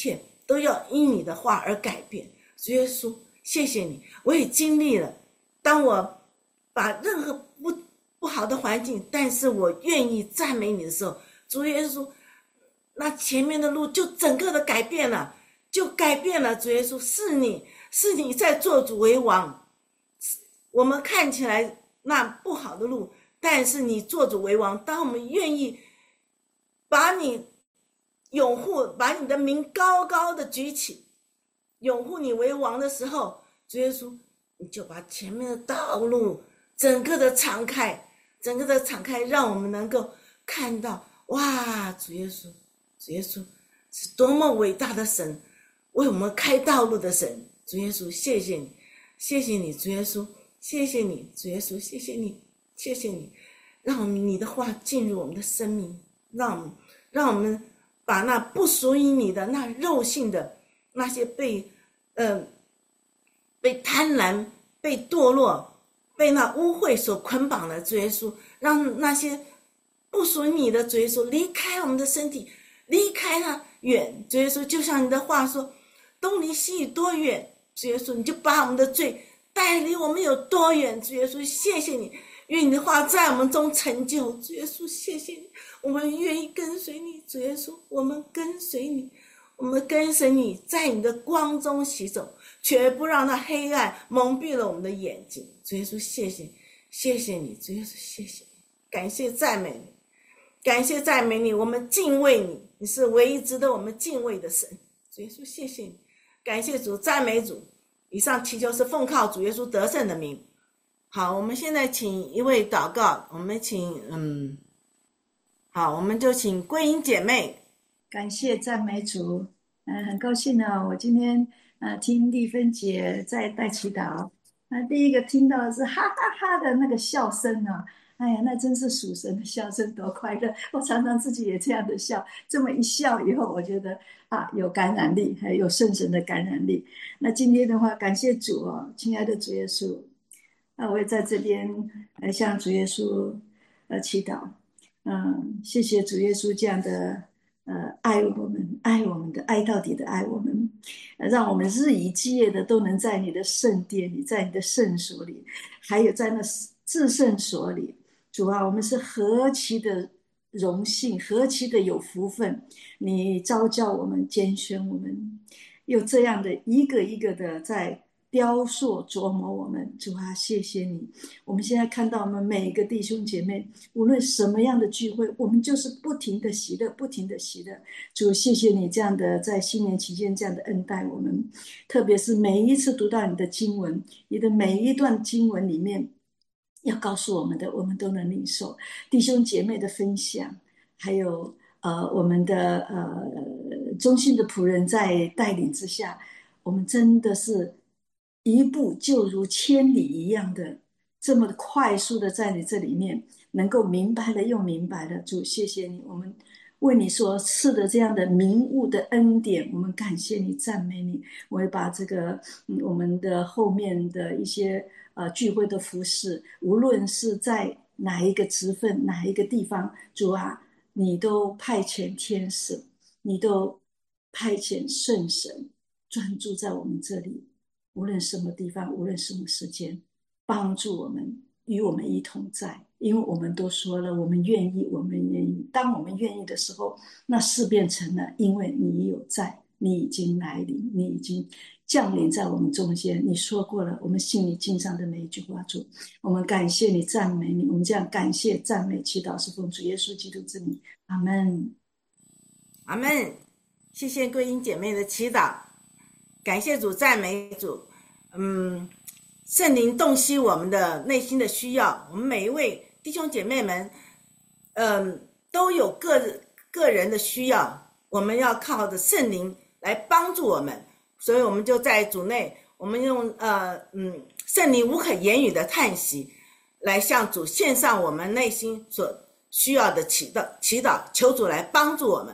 S1: 都要因你的话而改变。主耶稣，谢谢你，我也经历了，当我把任何不不好的环境，但是我愿意赞美你的时候，主耶稣，那前面的路就整个的改变了，就改变了。主耶稣，是你是你在做主为王，我们看起来那不好的路，但是你做主为王，当我们愿意把你拥护，把你的名高高的举起，拥护你为王的时候，主耶稣，你就把前面的道路整个的敞开，整个的敞开，让我们能够看到，哇，主耶稣，主耶稣是多么伟大的神，为我们开道路的神。主耶稣，谢谢你，谢谢你，主耶稣，谢谢你，主耶稣，谢谢你，谢谢你，让我们你的话进入我们的生命，让我们让我们把那不属于你的那肉性的那些被呃被贪婪、被堕落、被那污秽所捆绑的主耶稣，让那些不属于你的主耶稣离开我们的身体，离开那远。主耶稣，就像你的话说，东离西有多远，主耶稣，你就把我们的罪带离我们有多远。主耶稣，谢谢你，愿你的话在我们中成就。主耶稣，谢谢你，我们愿意跟随你。主耶稣，我们跟随你，我们跟随你，在你的光中行走，绝不让那黑暗蒙蔽了我们的眼睛。主耶稣，谢谢，谢谢你。主耶稣，谢谢你，感谢赞美你，感谢赞美你，我们敬畏你，你是唯一值得我们敬畏的神。主耶稣，谢谢你，感谢主，赞美主。以上祈求是奉靠主耶稣得胜的名。好，我们现在请一位祷告，我们请嗯，好，我们就请桂英姐妹。
S6: 感谢赞美主，嗯，很高兴呢，我今天呃听丽芬姐在带祈祷，那第一个听到的是哈哈哈的那个笑声啊，哎呀，那真是属神的笑声，多快乐！我常常自己也这样的笑，这么一笑以后，我觉得啊有感染力，还有圣神的感染力。那今天的话，感谢主哦，亲爱的主耶稣，那我也在这边来向主耶稣呃祈祷，嗯，谢谢主耶稣这样的。呃，爱我们，爱我们的，爱到底的爱我们，呃，让我们日以继夜的都能在你的圣殿里，在你的圣所里，还有在那至圣所里。主啊，我们是何其的荣幸，何其的有福分，你召叫我们，拣选我们，又这样的一个一个的在雕塑琢磨我们。主啊，谢谢你。我们现在看到我们每一个弟兄姐妹，无论什么样的聚会，我们就是不停的喜乐，不停的喜乐。主，谢谢你这样的在新年期间这样的恩待我们，特别是每一次读到你的经文，你的每一段经文里面要告诉我们的，我们都能领受。弟兄姐妹的分享，还有呃我们的呃忠心的仆人在带领之下，我们真的是一步就如千里一样的，这么快速的在你这里面能够明白了又明白了。主，谢谢你，我们为你所赐的这样的明悟的恩典，我们感谢你，赞美你。我会把这个、嗯、我们的后面的一些呃聚会的服事，无论是在哪一个职分哪一个地方，主啊，你都派遣天使，你都派遣圣神专注在我们这里，无论什么地方，无论什么时间，帮助我们，与我们一同在。因为我们都说了，我们愿意，我们愿意。当我们愿意的时候，那事变成了，因为你有在，你已经来临，你已经降临在我们中间。你说过了，我们信你经上的每一句话。主，我们感谢你，赞美你。我们这样感谢、赞美、祈祷是奉主耶稣基督之名，阿们，
S1: 阿们。谢谢桂英姐妹的祈祷，感谢主，赞美主。嗯，圣灵洞悉我们的内心的需要，我们每一位弟兄姐妹们，嗯，都有个个人的需要，我们要靠着圣灵来帮助我们，所以我们就在主内，我们用呃嗯圣灵无可言语的叹息，来向主献上我们内心所需要的祈祷，祈祷，求主来帮助我们。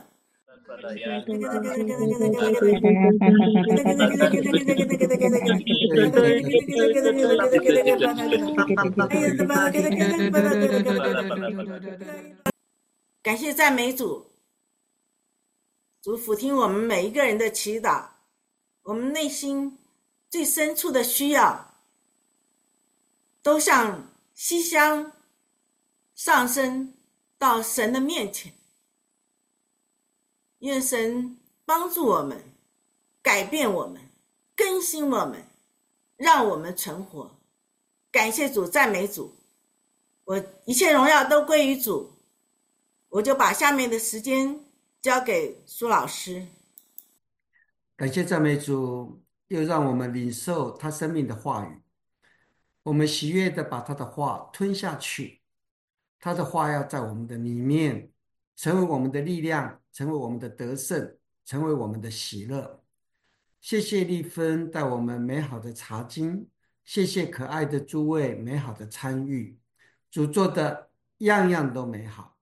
S1: 感谢赞美主， 主俯听我们每一个人的祈祷，我们内心最深处的需要，都像西香上升到神的面前。愿神帮助我们，改变我们，更新我们，让我们存活。感谢主，赞美主，我一切荣耀都归于主。我就把下面的时间交给苏老师。
S4: 感谢赞美主，又让我们领受他生命的话语，我们喜悦的把他的话吞下去。他的话要在我们的里面成为我们的力量，成为我们的得胜，成为我们的喜乐。谢谢丽芬带我们美好的查经，谢谢可爱的诸位美好的参与，主做的样样都美好。